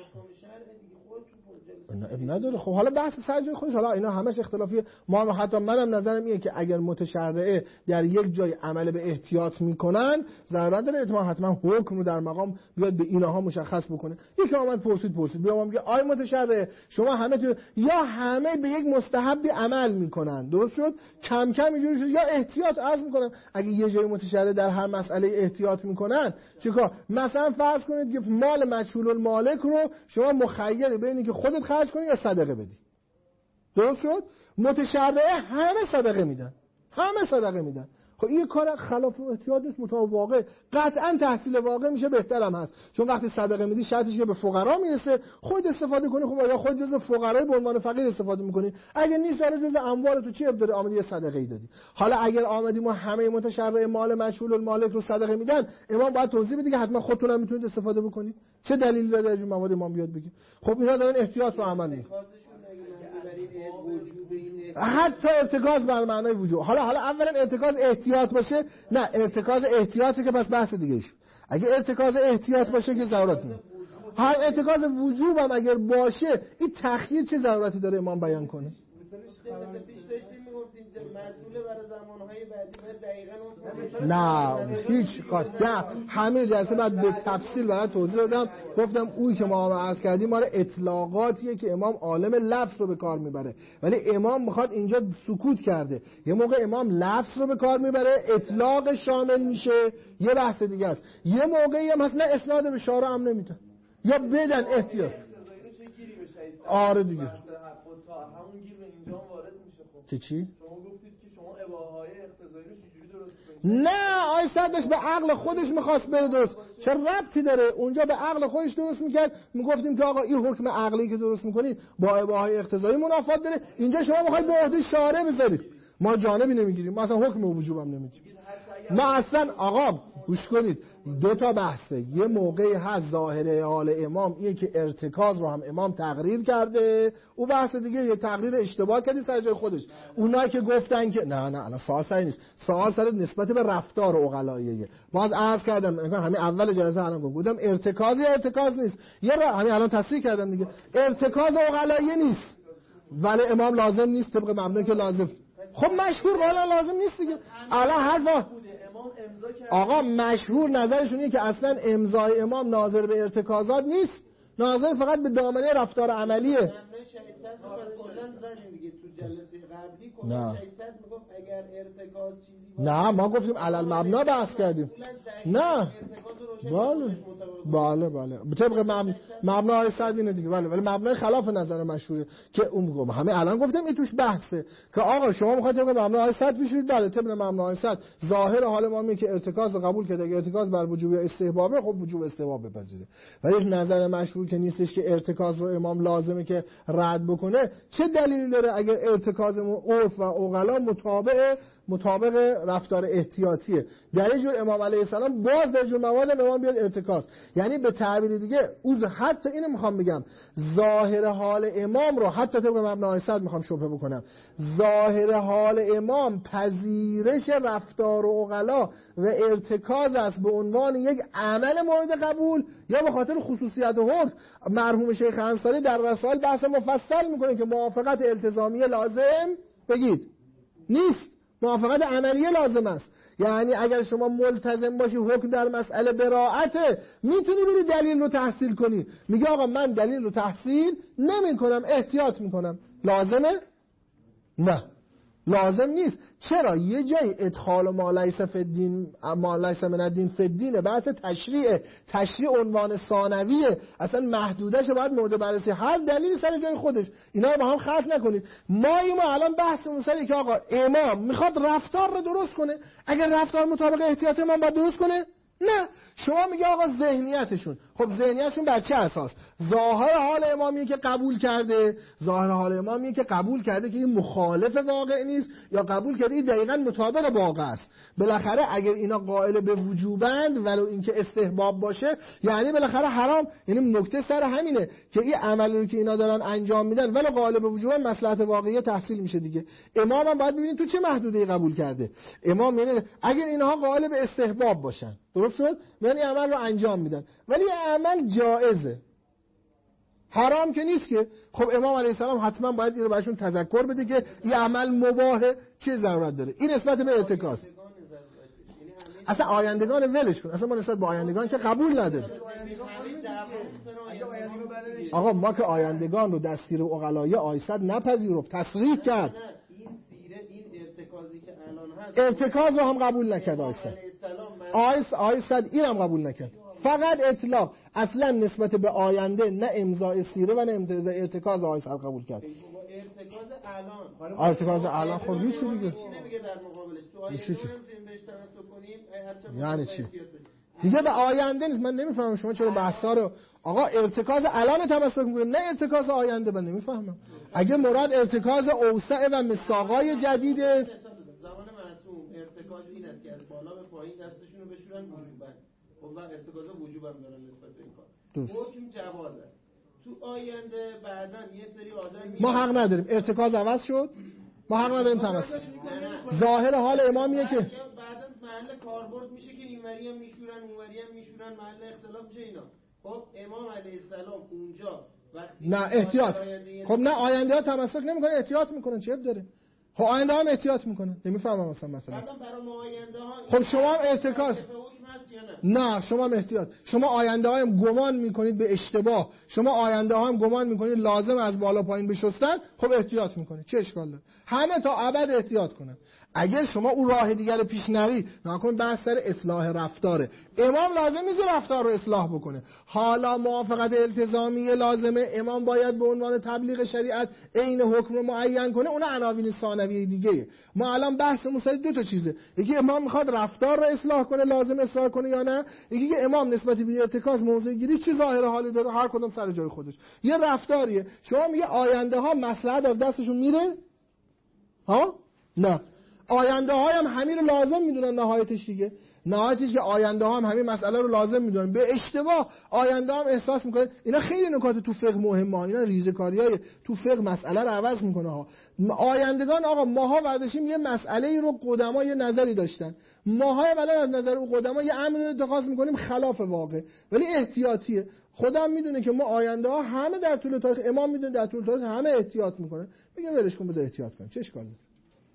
نداره. خب حالا بحث سر خودش، حالا اینا همش اختلافیه. ما حتی منم نظرم اینه که اگر متشرعه در یک جای عمل به احتیاط میکنن، ضرورت داره حتما حکم رو در مقام بیاد به اینها مشخص بکنه. یکی آمد پرسید بیام میگه آی متشرع شما همه یا همه به یک مستحبی عمل میکنن، درست شد، کم کم اینجوری شد، یا احتیاط عرض میکنن. اگه یه جای متشرع در هر مسئله احتیاط میکنن چیکار؟ مثلا فرض کنید که مال مجهول المالک رو شما مخیری بین که خودت خرج کنی یا صدقه بدی، درست شد؟ متشرع همه صدقه میدن. خب این کار خلاف احتیاط نیست، مطابق واقع قطعا تحصیل واقع میشه، بهترم هست. چون وقتی صدقه میدی شرطش که به فقرا میرسه، خود استفاده کنی. خب یا خود جزء فقرای به عنوان فقیر استفاده میکنی، اگه نیست ولی جزء اموال تو چی داره آمدی یه صدقه ای دادی. حالا اگر آمدیم و همه متشرع مال مجهول المالک رو صدقه میدن، امام باید توضیح بده که حتما خودتون هم میتونید استفاده بکنید. چه دلیلی داره از این مواد امام بیاد بگه؟ خب اینا دارن احتیاط رو عمل میکنن. حتی ارتکاز بر معنای وجوب. حالا اولا ارتکاز احتیاط باشه، نه ارتکاز احتیاطه که پس بحث دیگه شد. اگه ارتکاز احتیاط باشه که ضرورت نیست. هر ارتکاز وجوب هم اگر باشه این تخییر چه ضرورتی داره امام بیان کنه؟ مثلا پیش داشتیم میگفتیم مسئول برای زمانهای بعدی دقیقاً نه هیچ قاطع همه جلسه بعد به تفصیل برای توضیح دادم، گفتم اویی که ما عرض کردیم ما اطلاقاتیه که امام عالم لفظ رو به کار میبره، ولی امام میخواد اینجا سکوت کرده. یه موقع امام لفظ رو به کار میبره اطلاق شامل میشه، یه بحث دیگه است. یه موقعی هم مثلا اسناد به شارع هم نمیدن یا بدن احتیاط. آره دیگه همون گیر به اینجا وارد میشه. خب که چی؟ شما گفتید که شما اباحه‌های اقتضایی رو چجوری درست کنید؟ نه آی صدش به عقل خودش میخواست بره درست. چه ربطی داره؟ اونجا به عقل خودش درست میکرد، میگفتیم که آقا این حکم عقلی که درست میکنید با اباحه‌های اقتضایی منافات داره. اینجا شما میخواید به عهده شارع بذارید، ما جانبی نمیگیریم، ما اصلا حکم وجوب هم نمیگیم. ما اصلا آقا گوش کنید، دو تا بحثه. یه موقعی هست ظاهر حال امام اینه که ارتکاز رو هم امام تقریر کرده، او بحث دیگه یه تقریر اشتباه کردی سر جای خودش. اونایی که گفتن که نه الان سوال سر نیست، سوال سر نسبت به رفتار عقلاییه. باز عرض کردم همین اول جلسه الان گفتم ارتکاز نیست، یه همین الان تصریح کردم دیگه، ارتکاز عقلایی نیست ولی امام لازم نیست طبق مبنایی که لازم. خب مشهور والا لازم نیست دیگه. الان حرف آقا مشهور نظرشون اینه که اصلا امضای امام ناظر به ارتکازات نیست، ناظر فقط به دامنه رفتار عملیه. نه ما گفتیم علل مبنا بحث کردیم. نه بله طبق مبنای صد اینه دیگه، ولی مبنای خلاف نظر مشهوره که اون میگم همه الان گفتم این توش بحثه که آقا شما میخواید طبق مبنای صد بشید. بله طبق مبنای صد ظاهر حال ما میگه که ارتکاز رو قبول کرده، اگه ارتکاز بر وجوب استحبابه خب وجوب استحباب بپذیره. ولی نظر مشهور که نیستش که ارتکاز رو امام لازمه که رد بکنه. چه دلیلی داره اگر ارتکاز عرف و عقلا مطابق رفتار احتیاطیه؟ در این جور امام علیه السلام باز در جور مواد امام بیاد ارتکاز، یعنی به تعبیر دیگه حتی اینو میخوام بگم ظاهر حال امام رو حتی طبق مبنای صد میخوام شبهه بکنم، ظاهر حال امام پذیرش رفتار و عقلا و ارتکاز است به عنوان یک عمل مورد قبول یا به خاطر خصوصیت حکم. مرحوم شیخ انصاری در رسائل بحث مفصل میکنه که موافقت التزامی لازم بگید نیست، موافقت عملیه لازم است. یعنی اگر شما ملتزم باشی حکم در مسئله براءته، میتونی بری دلیل رو تحصیل کنی. میگه آقا من دلیل رو تحصیل نمی کنم، احتیاط میکنم. لازمه؟ نه لازم نیست. چرا؟ یه جای ادخال ما لیس فی الدین ما لیس من الدین فی الدین بحث تشریع عنوان ثانویه، اصلا محدودش باید مورد بررسی، هر دلیلی سر جای خودش، اینا رو با هم خلط نکنید. ما الان بحث اون سری که آقا امام میخواد رفتار رو درست کنه، اگر رفتار مطابق احتیاط امام باید درست کنه؟ نه. شما میگه آقا ذهنیتشون، خب ذهنیتشون بر چه اساس؟ ظاهر حال امامیه که قبول کرده، ظاهر حال امامیه که قبول کرده که این مخالف واقع نیست یا قبول کرده این دقیقاً مطابق واقع است. بالاخره اگر اینا قائل به وجوبند ولو اینکه استحباب باشه، یعنی بالاخره حرام. یعنی نکته سر همینه که این عملی رو که اینا دارن انجام میدن ولو قائل به وجوبند مصلحت واقعی تحصیل میشه دیگه. امام هم باید ببینید تو چه محدوده‌ای قبول کرده. امام یعنی اگر اینها قائل به استحباب باشن، درست شد؟ یعنی عمل رو انجام میدن ولی عمل جائزه، حرام که نیست که. خب امام علیه السلام حتما باید این رو براشون تذکر بده که این عمل مباهه، چه ضرورت داره. این نسبت به ارتکاز. اصلا آیندگان ولش کن، اصلا ما نسبت به آیندگان که قبول نداریم. آقا ما که آیندگان رو در سیر عقلایی آیصد نپذیرفت، تصریح کرد. ارتکاز رو هم قبول نکرد آیصد این هم قبول نکرد، فقط اطلاق. اصلا نسبت به آینده نه امضای سیره و نه امضای ارتکاز آیصد قبول کرد. ارتکاز الان خب هیچ دیگه یعنی چی دیگه به آینده نیست. من نمیفهمم شما چرا بحثا رو آقا ارتکاز الان تمسک میکنید نه ارتکاز آینده. من نمیفهمم. اگه مراد ارتکاز اوسع و مساقای جدیده، زمان معصوم ارتکاز این است که از بالا به پایین دستشون رو بشورن وجوبا. خب و ارتکاز وجوبا دارن نسبت به این کار. حکم جواز است. تو آینده بعدن یه سری آدم ما حق نداریم. ارتکاز عوض شد، ما حق نداریم تمسک. ظاهر حال امامیه که بعدا محل کاربرد میشه که اینوری هم میشورن اونوری هم میشورن، محل اختلاف میشه اینا. خب امام علیه السلام اونجا وقتی نه احتیاط. خب نه آینده ها تمسک نمیکنن، احتیاط میکنن، چه داره؟ خب آینده ها هم احتیاط میکنن. نمیفهمم مثلا برای ما آینده ها خب شما هم احتکاس نه، شما هم احتیاط. شما آینده ها هم گمان میکنید به اشتباه، شما آینده ها هم گمان میکنید لازم از بالا پایین بشستن، خب احتیاط میکنید. چه اشکال داره؟ همه تا ابد احتیاط کنن. اگر شما اون راه دیگر پیش نری، نکن بحث سر اصلاح رفتاره. امام لازم نیست رفتار رو اصلاح بکنه. حالا موافقت التزامی لازمه، امام باید به عنوان تبلیغ شریعت عین حکم رو معین کنه، اون عناوین ثانویه دیگه. ما الان بحثمون سر دو تا چیزه، یکی امام میخواد رفتار رو اصلاح کنه، لازم اصلاح کنه یا نه، یکی که امام نسبت به ارتکاز موضع گیری چه ظاهر حالی داره، هر کدوم سر جای خودش. یه رفتاریه. شما میگه آینده ها مصلحت از دستشون میره؟ ها؟ نه. آینده های هم همین رو لازم میدونن نهایتش دیگه. نهایتش که آینده ها هم همین مسئله رو لازم میدونن. به اشتباه آینده هم احساس میکنن. اینا خیلی نکات تو فقه مهمه. اینا ریزه‌کاریای تو فقه مسئله رو عوض میکنه ها. آیندگان آقا ماها ورداشیم یه مسئله رو قدما یه نظری داشتن. ماها ولی از نظر اون قدما یه امر رو اتخاذ میکنیم خلاف واقع. ولی احتیاطیه. خودم میدونه که ما آینده ها همه در طول تاریخ، امام میدونه در طول تاریخ همه احتیاط میکنه. میگم ولش کن بذار احتیاط کنیم. چه اشکالی داره؟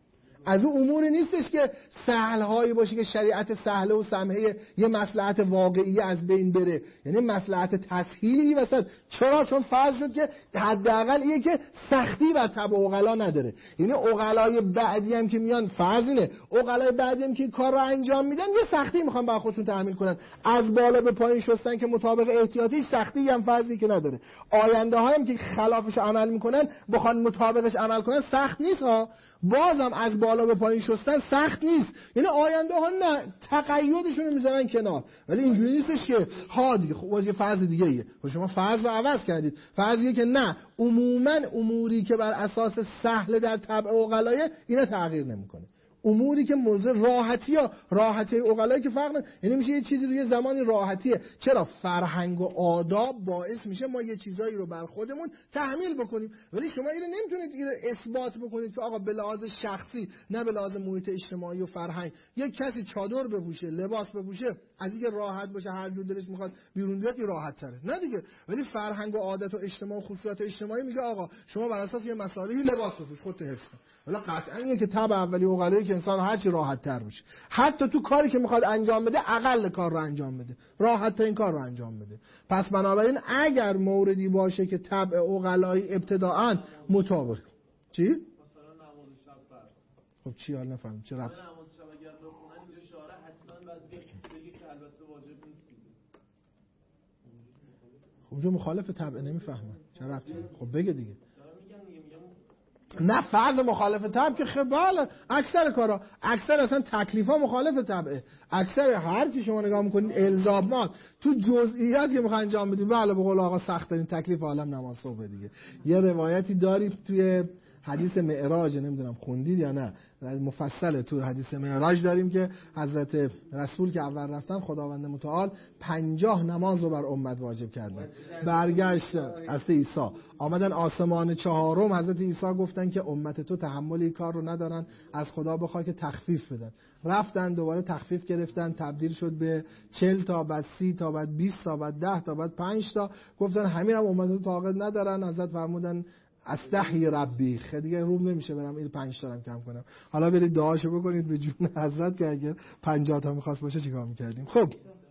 از اون اموری نیستش که سهل‌هایی باشه که شریعت سهله و سمحه یه مصلحت واقعی از بین بره، یعنی مصلحت تسهیلی وسط. چرا؟ چون فرض شد که حداقل اینه که سختی بر تبع عقلا نداره. یعنی عقلای بعدی هم که میان، فرض اینه عقلای بعدی هم که کار رو انجام میدن یه سختی میخوان بر خودشون تحمیل کنن، از بالا به پایین شستن که مطابق احتیاطی، سختی هم فرضی که نداره. آینده هایم که خلافش عمل میکنن بخوان مطابقش عمل کنن سخت نیست ها، بازم از بالا به پایین شستن سخت نیست. یعنی آینده ها نه تقییدشون رو میذارن کنار، ولی اینجوری نیستش که ها دیگه خب یه فرض دیگه ایه. خب شما فرض رو عوض کردید. فرضیه که نه عموما اموری که بر اساس سهل در طبع عقلایه اینا تغییر نمیکنه. اموری که موضوع راحتی عقلایی که فرق نمیکنه، یعنی میشه یه چیزی رو یه زمانی راحتیه. چرا؟ فرهنگ و آداب باعث میشه ما یه چیزایی رو بر خودمون تحمیل بکنیم، ولی شما اینو نمیتونید اینو اثبات بکنید که آقا به لحاظ شخصی نه به لحاظ محیط اجتماعی و فرهنگ یک کسی چادر بپوشه، لباس بپوشه، از اینکه راحت باشه هر جور دلش میخواد بیرون بیاد این راحت تره، نه دیگه. ولی فرهنگ و عادت و اجتماع و خصوصیات اجتماعی میگه آقا شما بر اساس یه مسائلی لباس بپوش، خودت حفظ کن. ولی قطعاً اینه که طبع اولی عقلایی که انسان هر چی راحت تر بشه، حتی تو کاری که میخواد انجام بده اقل کار رو انجام بده، راحت ترین کار رو انجام بده. پس بنابراین اگر موردی باشه که طبع عقلایی ابتداءً مطابق چی؟ مثلا نماز شب فرض. خب چی حال نفهم چه ربطی؟ نماز شب اگر بخونن اینجا شارع حتما باید بگه که البته واجب نیست. خب اونجا مخالف طبع نمیفهمن چه ربطی؟ خب بگه دیگه. نه فرض مخالف طبع که خب بله اکثر کارا، اکثر اصلا تکلیفا مخالف طبعه. اکثر هر چی شما نگاه میکنید الزامات تو جزئیات که میخوان انجام بدید، بله به قول آقا سخت ترین تکلیف عالم نماز صبح دیگه. یه روایتی داریم توی حدیث معراج، نمیدونم خوندید یا نه، مفصله تو حدیث معراج داریم که حضرت رسول که اول رفتن خداوند متعال 50 نماز رو بر امت واجب کردن. برگشت از عیسی آمدن آسمان چهارم، حضرت عیسی گفتن که امت تو تحمل این کار رو ندارن، از خدا بخوای که تخفیف بدن. رفتن دوباره تخفیف گرفتن، تبدیل شد به 40 تا، بعد 30 تا، بعد 20 تا، بعد 10 تا، بعد 5 تا. گفتن همین هم امت تو طاقت ندارن. حضرت فرمودن استحی ربی، خیلی دیگه روم نمیشه برم این 5 تا کم کنم. حالا برید دعاشو بکنید به جون حضرت که اگه 50 تا می‌خواست باشه چیکار می‌کردیم. خب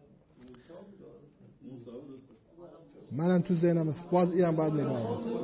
منم تو ذهنم باز اینم باید نگاه کنم.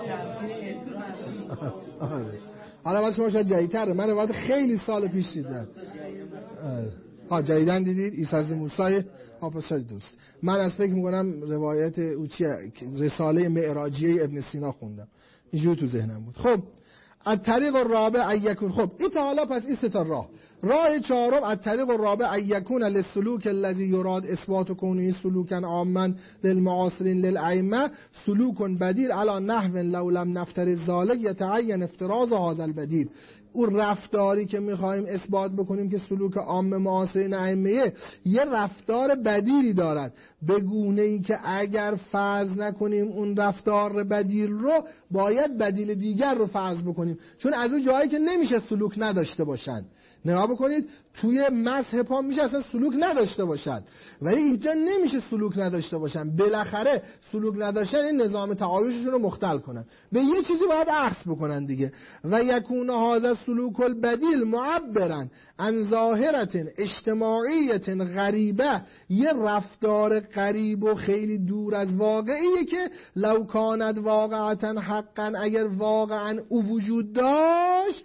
حالا واسه شما شاید جدیدتره، من روایت خیلی سال پیش دیدم. ها جدیدن دیدید عیسی از موسی پاسای دوست. من از فکر می‌کنم روایت اوچیه رساله معراجیه ابن سینا خوندم، اینجوری تو ذهنم بود. خب الطریق الرابع یکون، خب این تا حالا پس این سه تا راه چهارم الطریق الرابع یکون للسلوک الذي يراد اثبات كونه سلوكا عاما للمعاصرين للائمه سلوك بديل على نحو لو لم نفترض ذلك يتعين افتراض هذا البديل. اون رفتاری که میخوایم اثبات بکنیم که سلوک عام معاصرین ائمه یه رفتار بدیلی دارد به گونه‌ای که اگر فرض نکنیم اون رفتار بدیل رو، باید بدیل دیگر رو فرض بکنیم، چون از اون جایی که نمیشه سلوک نداشته باشن. نگاه بکنید توی مسح پا میشه اصلا سلوک نداشته باشن، ولی اینجا نمیشه سلوک نداشته باشن. بالاخره سلوک نداشتن این نظام تعایششون رو مختل کنن، به یه چیزی باید عکس بکنن دیگه. و یکون هذا سلوک البدیل معبرا عن ظاهرة اجتماعیة غریبه، یه رفتار غریب و خیلی دور از واقعیه که لو کانت واقعتا حقا، اگر واقعا او وجود داشت،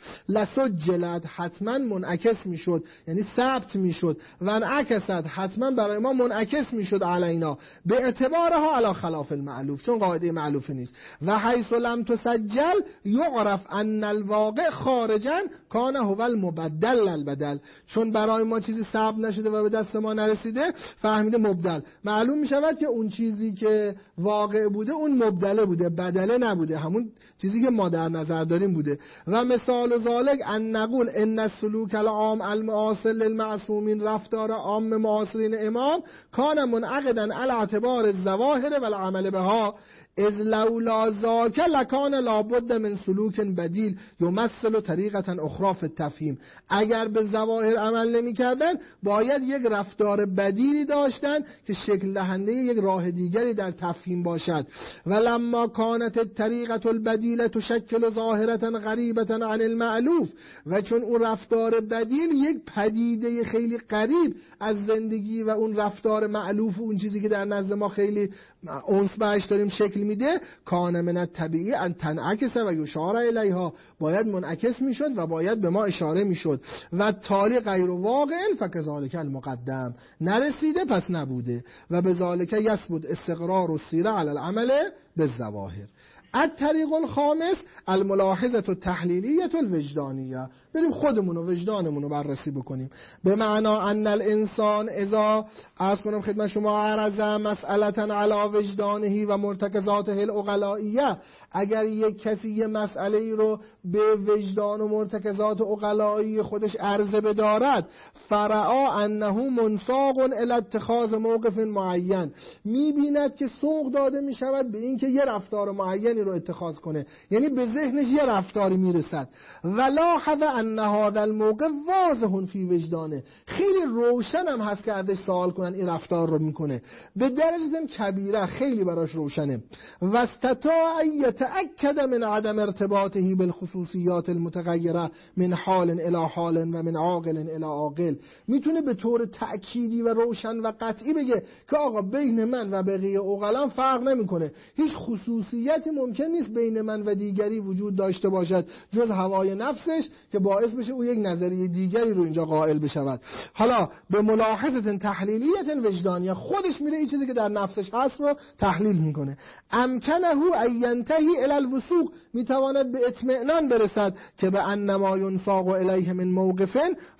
لسجلت، حتما منعکس میشد، یعنی ثبت میشد، و انعکست، حتما برای ما منعکس میشد علینا، به اعتبارها علی خلاف المألوف، چون قاعده مألوف نیست. و حیث لم تسجل یعرف ان الواقع خارجا کان هو المبدل البدل، چون برای ما چیزی ثبت نشده و به دست ما نرسیده، فهمیده مبدل. معلوم میشود که اون چیزی که واقع بوده اون مبدله بوده، بدله نبوده، همون چیزی که ما در نظر داریم بوده. و مثال ذالک ان نقول ان السلوک العام المعاصر للمعصومین، رفتار عام معاصرین امام، کان منعقدا علی اعتبار الظواهر و العمل بها، اذ لولا ذاک لکان لابد من سلوک بدیل یمثل طریقه اخرى فی التفهیم. اگر به ظواهر عمل نمی کردن باید یک رفتار بدیلی داشتن که شکل دهنده یک راه دیگری در تفهیم باشد. و لما کانت الطریقه البدیله تشکل ظاهره غریبه عن المألوف، و چون اون رفتار بدیل یک پدیده خیلی غریب از زندگی و اون رفتار مألوف و اون چیزی که در نزد ما خیلی اونس بهش داریم شکل میده، کان من الطبیعی ان تنعکس و یشار الیها، باید منعکس میشد و باید به ما اشاره میشد. و تالی غیر واقع فکذالک المقدم، نرسیده پس نبوده. و بذالک یثبت استقرار السیره علی العمل بالظواهر. الطریق الخامس الملاحظه التحلیلیه الوجدانیه، بریم خودمون و وجدانمون رو بررسی بکنیم. به معنا ان الانسان اذا، عرض کنم خدمت شما، عرض مسئله علی وجدانه و مرتکزاته العقلائیه، اگر یک کسی یه مسئله ای رو به وجدان و مرتکزات عقلایی خودش عرضه بدارد، فرعا انه منساق الی اتخاذ موقف معین، میبیند که سوق داده میشود به این که یه رفتار معینی رو اتخاذ کنه، یعنی به ذهنش یه رفتاری میرسد. ولاحظ ان هذا الموقف واضح فی وجدانه، خیلی روشن هم هست که ازش سوال کنن این رفتار رو میکنه، به درجه کبیره خیلی براش روشنه. و استطاع یتأکد من عدم ارتباطه بالخصوصیات المتغیره من حال الی حال و من عاقل الی عاقل، میتونه به طور تأکیدی و روشن و قطعی بگه که آقا بین من و بقیه عقلان فرق نمیکنه، هیچ خصوصیتی ممکن نیست بین من و دیگری وجود داشته باشد جز هوای نفسش که باعث بشه او یک نظریه دیگری رو اینجا قائل بشود. حالا به ملاحظه تحلیلیت وجدانیه، خودش میره این چیزی که در نفسش هست رو تحلیل میکنه. امکنه ان ینتهی الی الوثوق، میتواند به اطمینان برسد که به انما ینساق الیه من موقف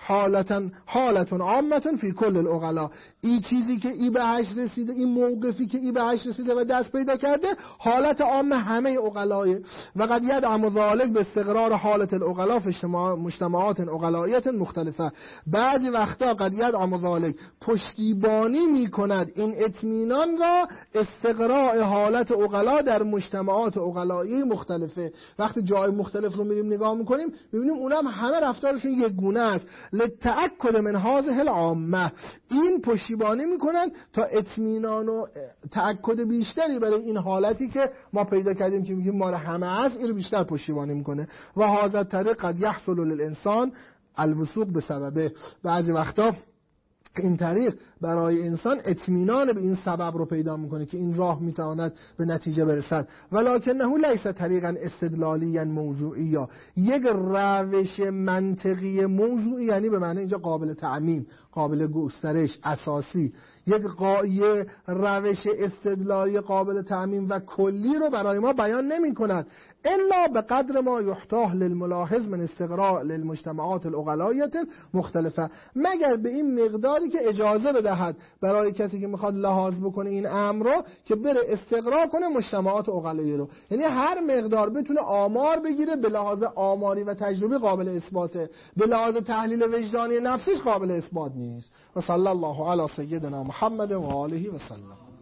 حالت عامه فی کل العقلاء، این چیزی که ای بهش رسیده، این موقفی که ای بهش رسیده و دست پیدا کرده، حالت عام همه عقلای. و قد یدعم ذلک به استقرار حالت العقلاء فی مجتمعات عقلائیه مختلفه، بعضی وقتا قد یدعم ذلک پشتیبانی میکند این اطمینان را استقراء حالت عقلا در مجتمعات عقلایی مختلفه. وقتی جای مختلف رو میریم نگاه میکنیم میبینیم اونم همه رفتارشون یک گونه است. لتأکد من هذه العامه، این پشتیبانی میکنن تا اطمینان و تأکد بیشتری برای این حالتی که ما پیدا کردیم که میگیم ما همه است، این بیشتر پشتیبانی میکنه. و هذا الطریق قد یحصل للانسان الوثوق بسببه، بعضی وقتا این طریق برای انسان اطمینان به این سبب رو پیدا میکنه که این راه میتواند به نتیجه برسد. ولکنه لیس طریقا استدلالی موضوعی، یک روش منطقی موضوعی، یعنی به معنی اینجا قابل تعمیم، قابل گسترش، اساسی، یک روش استدلالی قابل تعمیم و کلی رو برای ما بیان نمی کند، الا به قدر ما یحتاج للملاحظ من استقراء للمجتمعات العقلائیه مختلفه، مگر به این مقداری که اجازه بدهد برای کسی که میخواد لحاظ بکنه این امر رو که بره استقراء کنه مجتمعات عقلایی رو، یعنی هر مقدار بتونه آمار بگیره، به لحاظ آماری و تجربی قابل اثباته، به لحاظ تحلیل وجدانی نفسیش قابل اثبات نیست. و صلی الله علی سیدنا محمد و آله و سلم.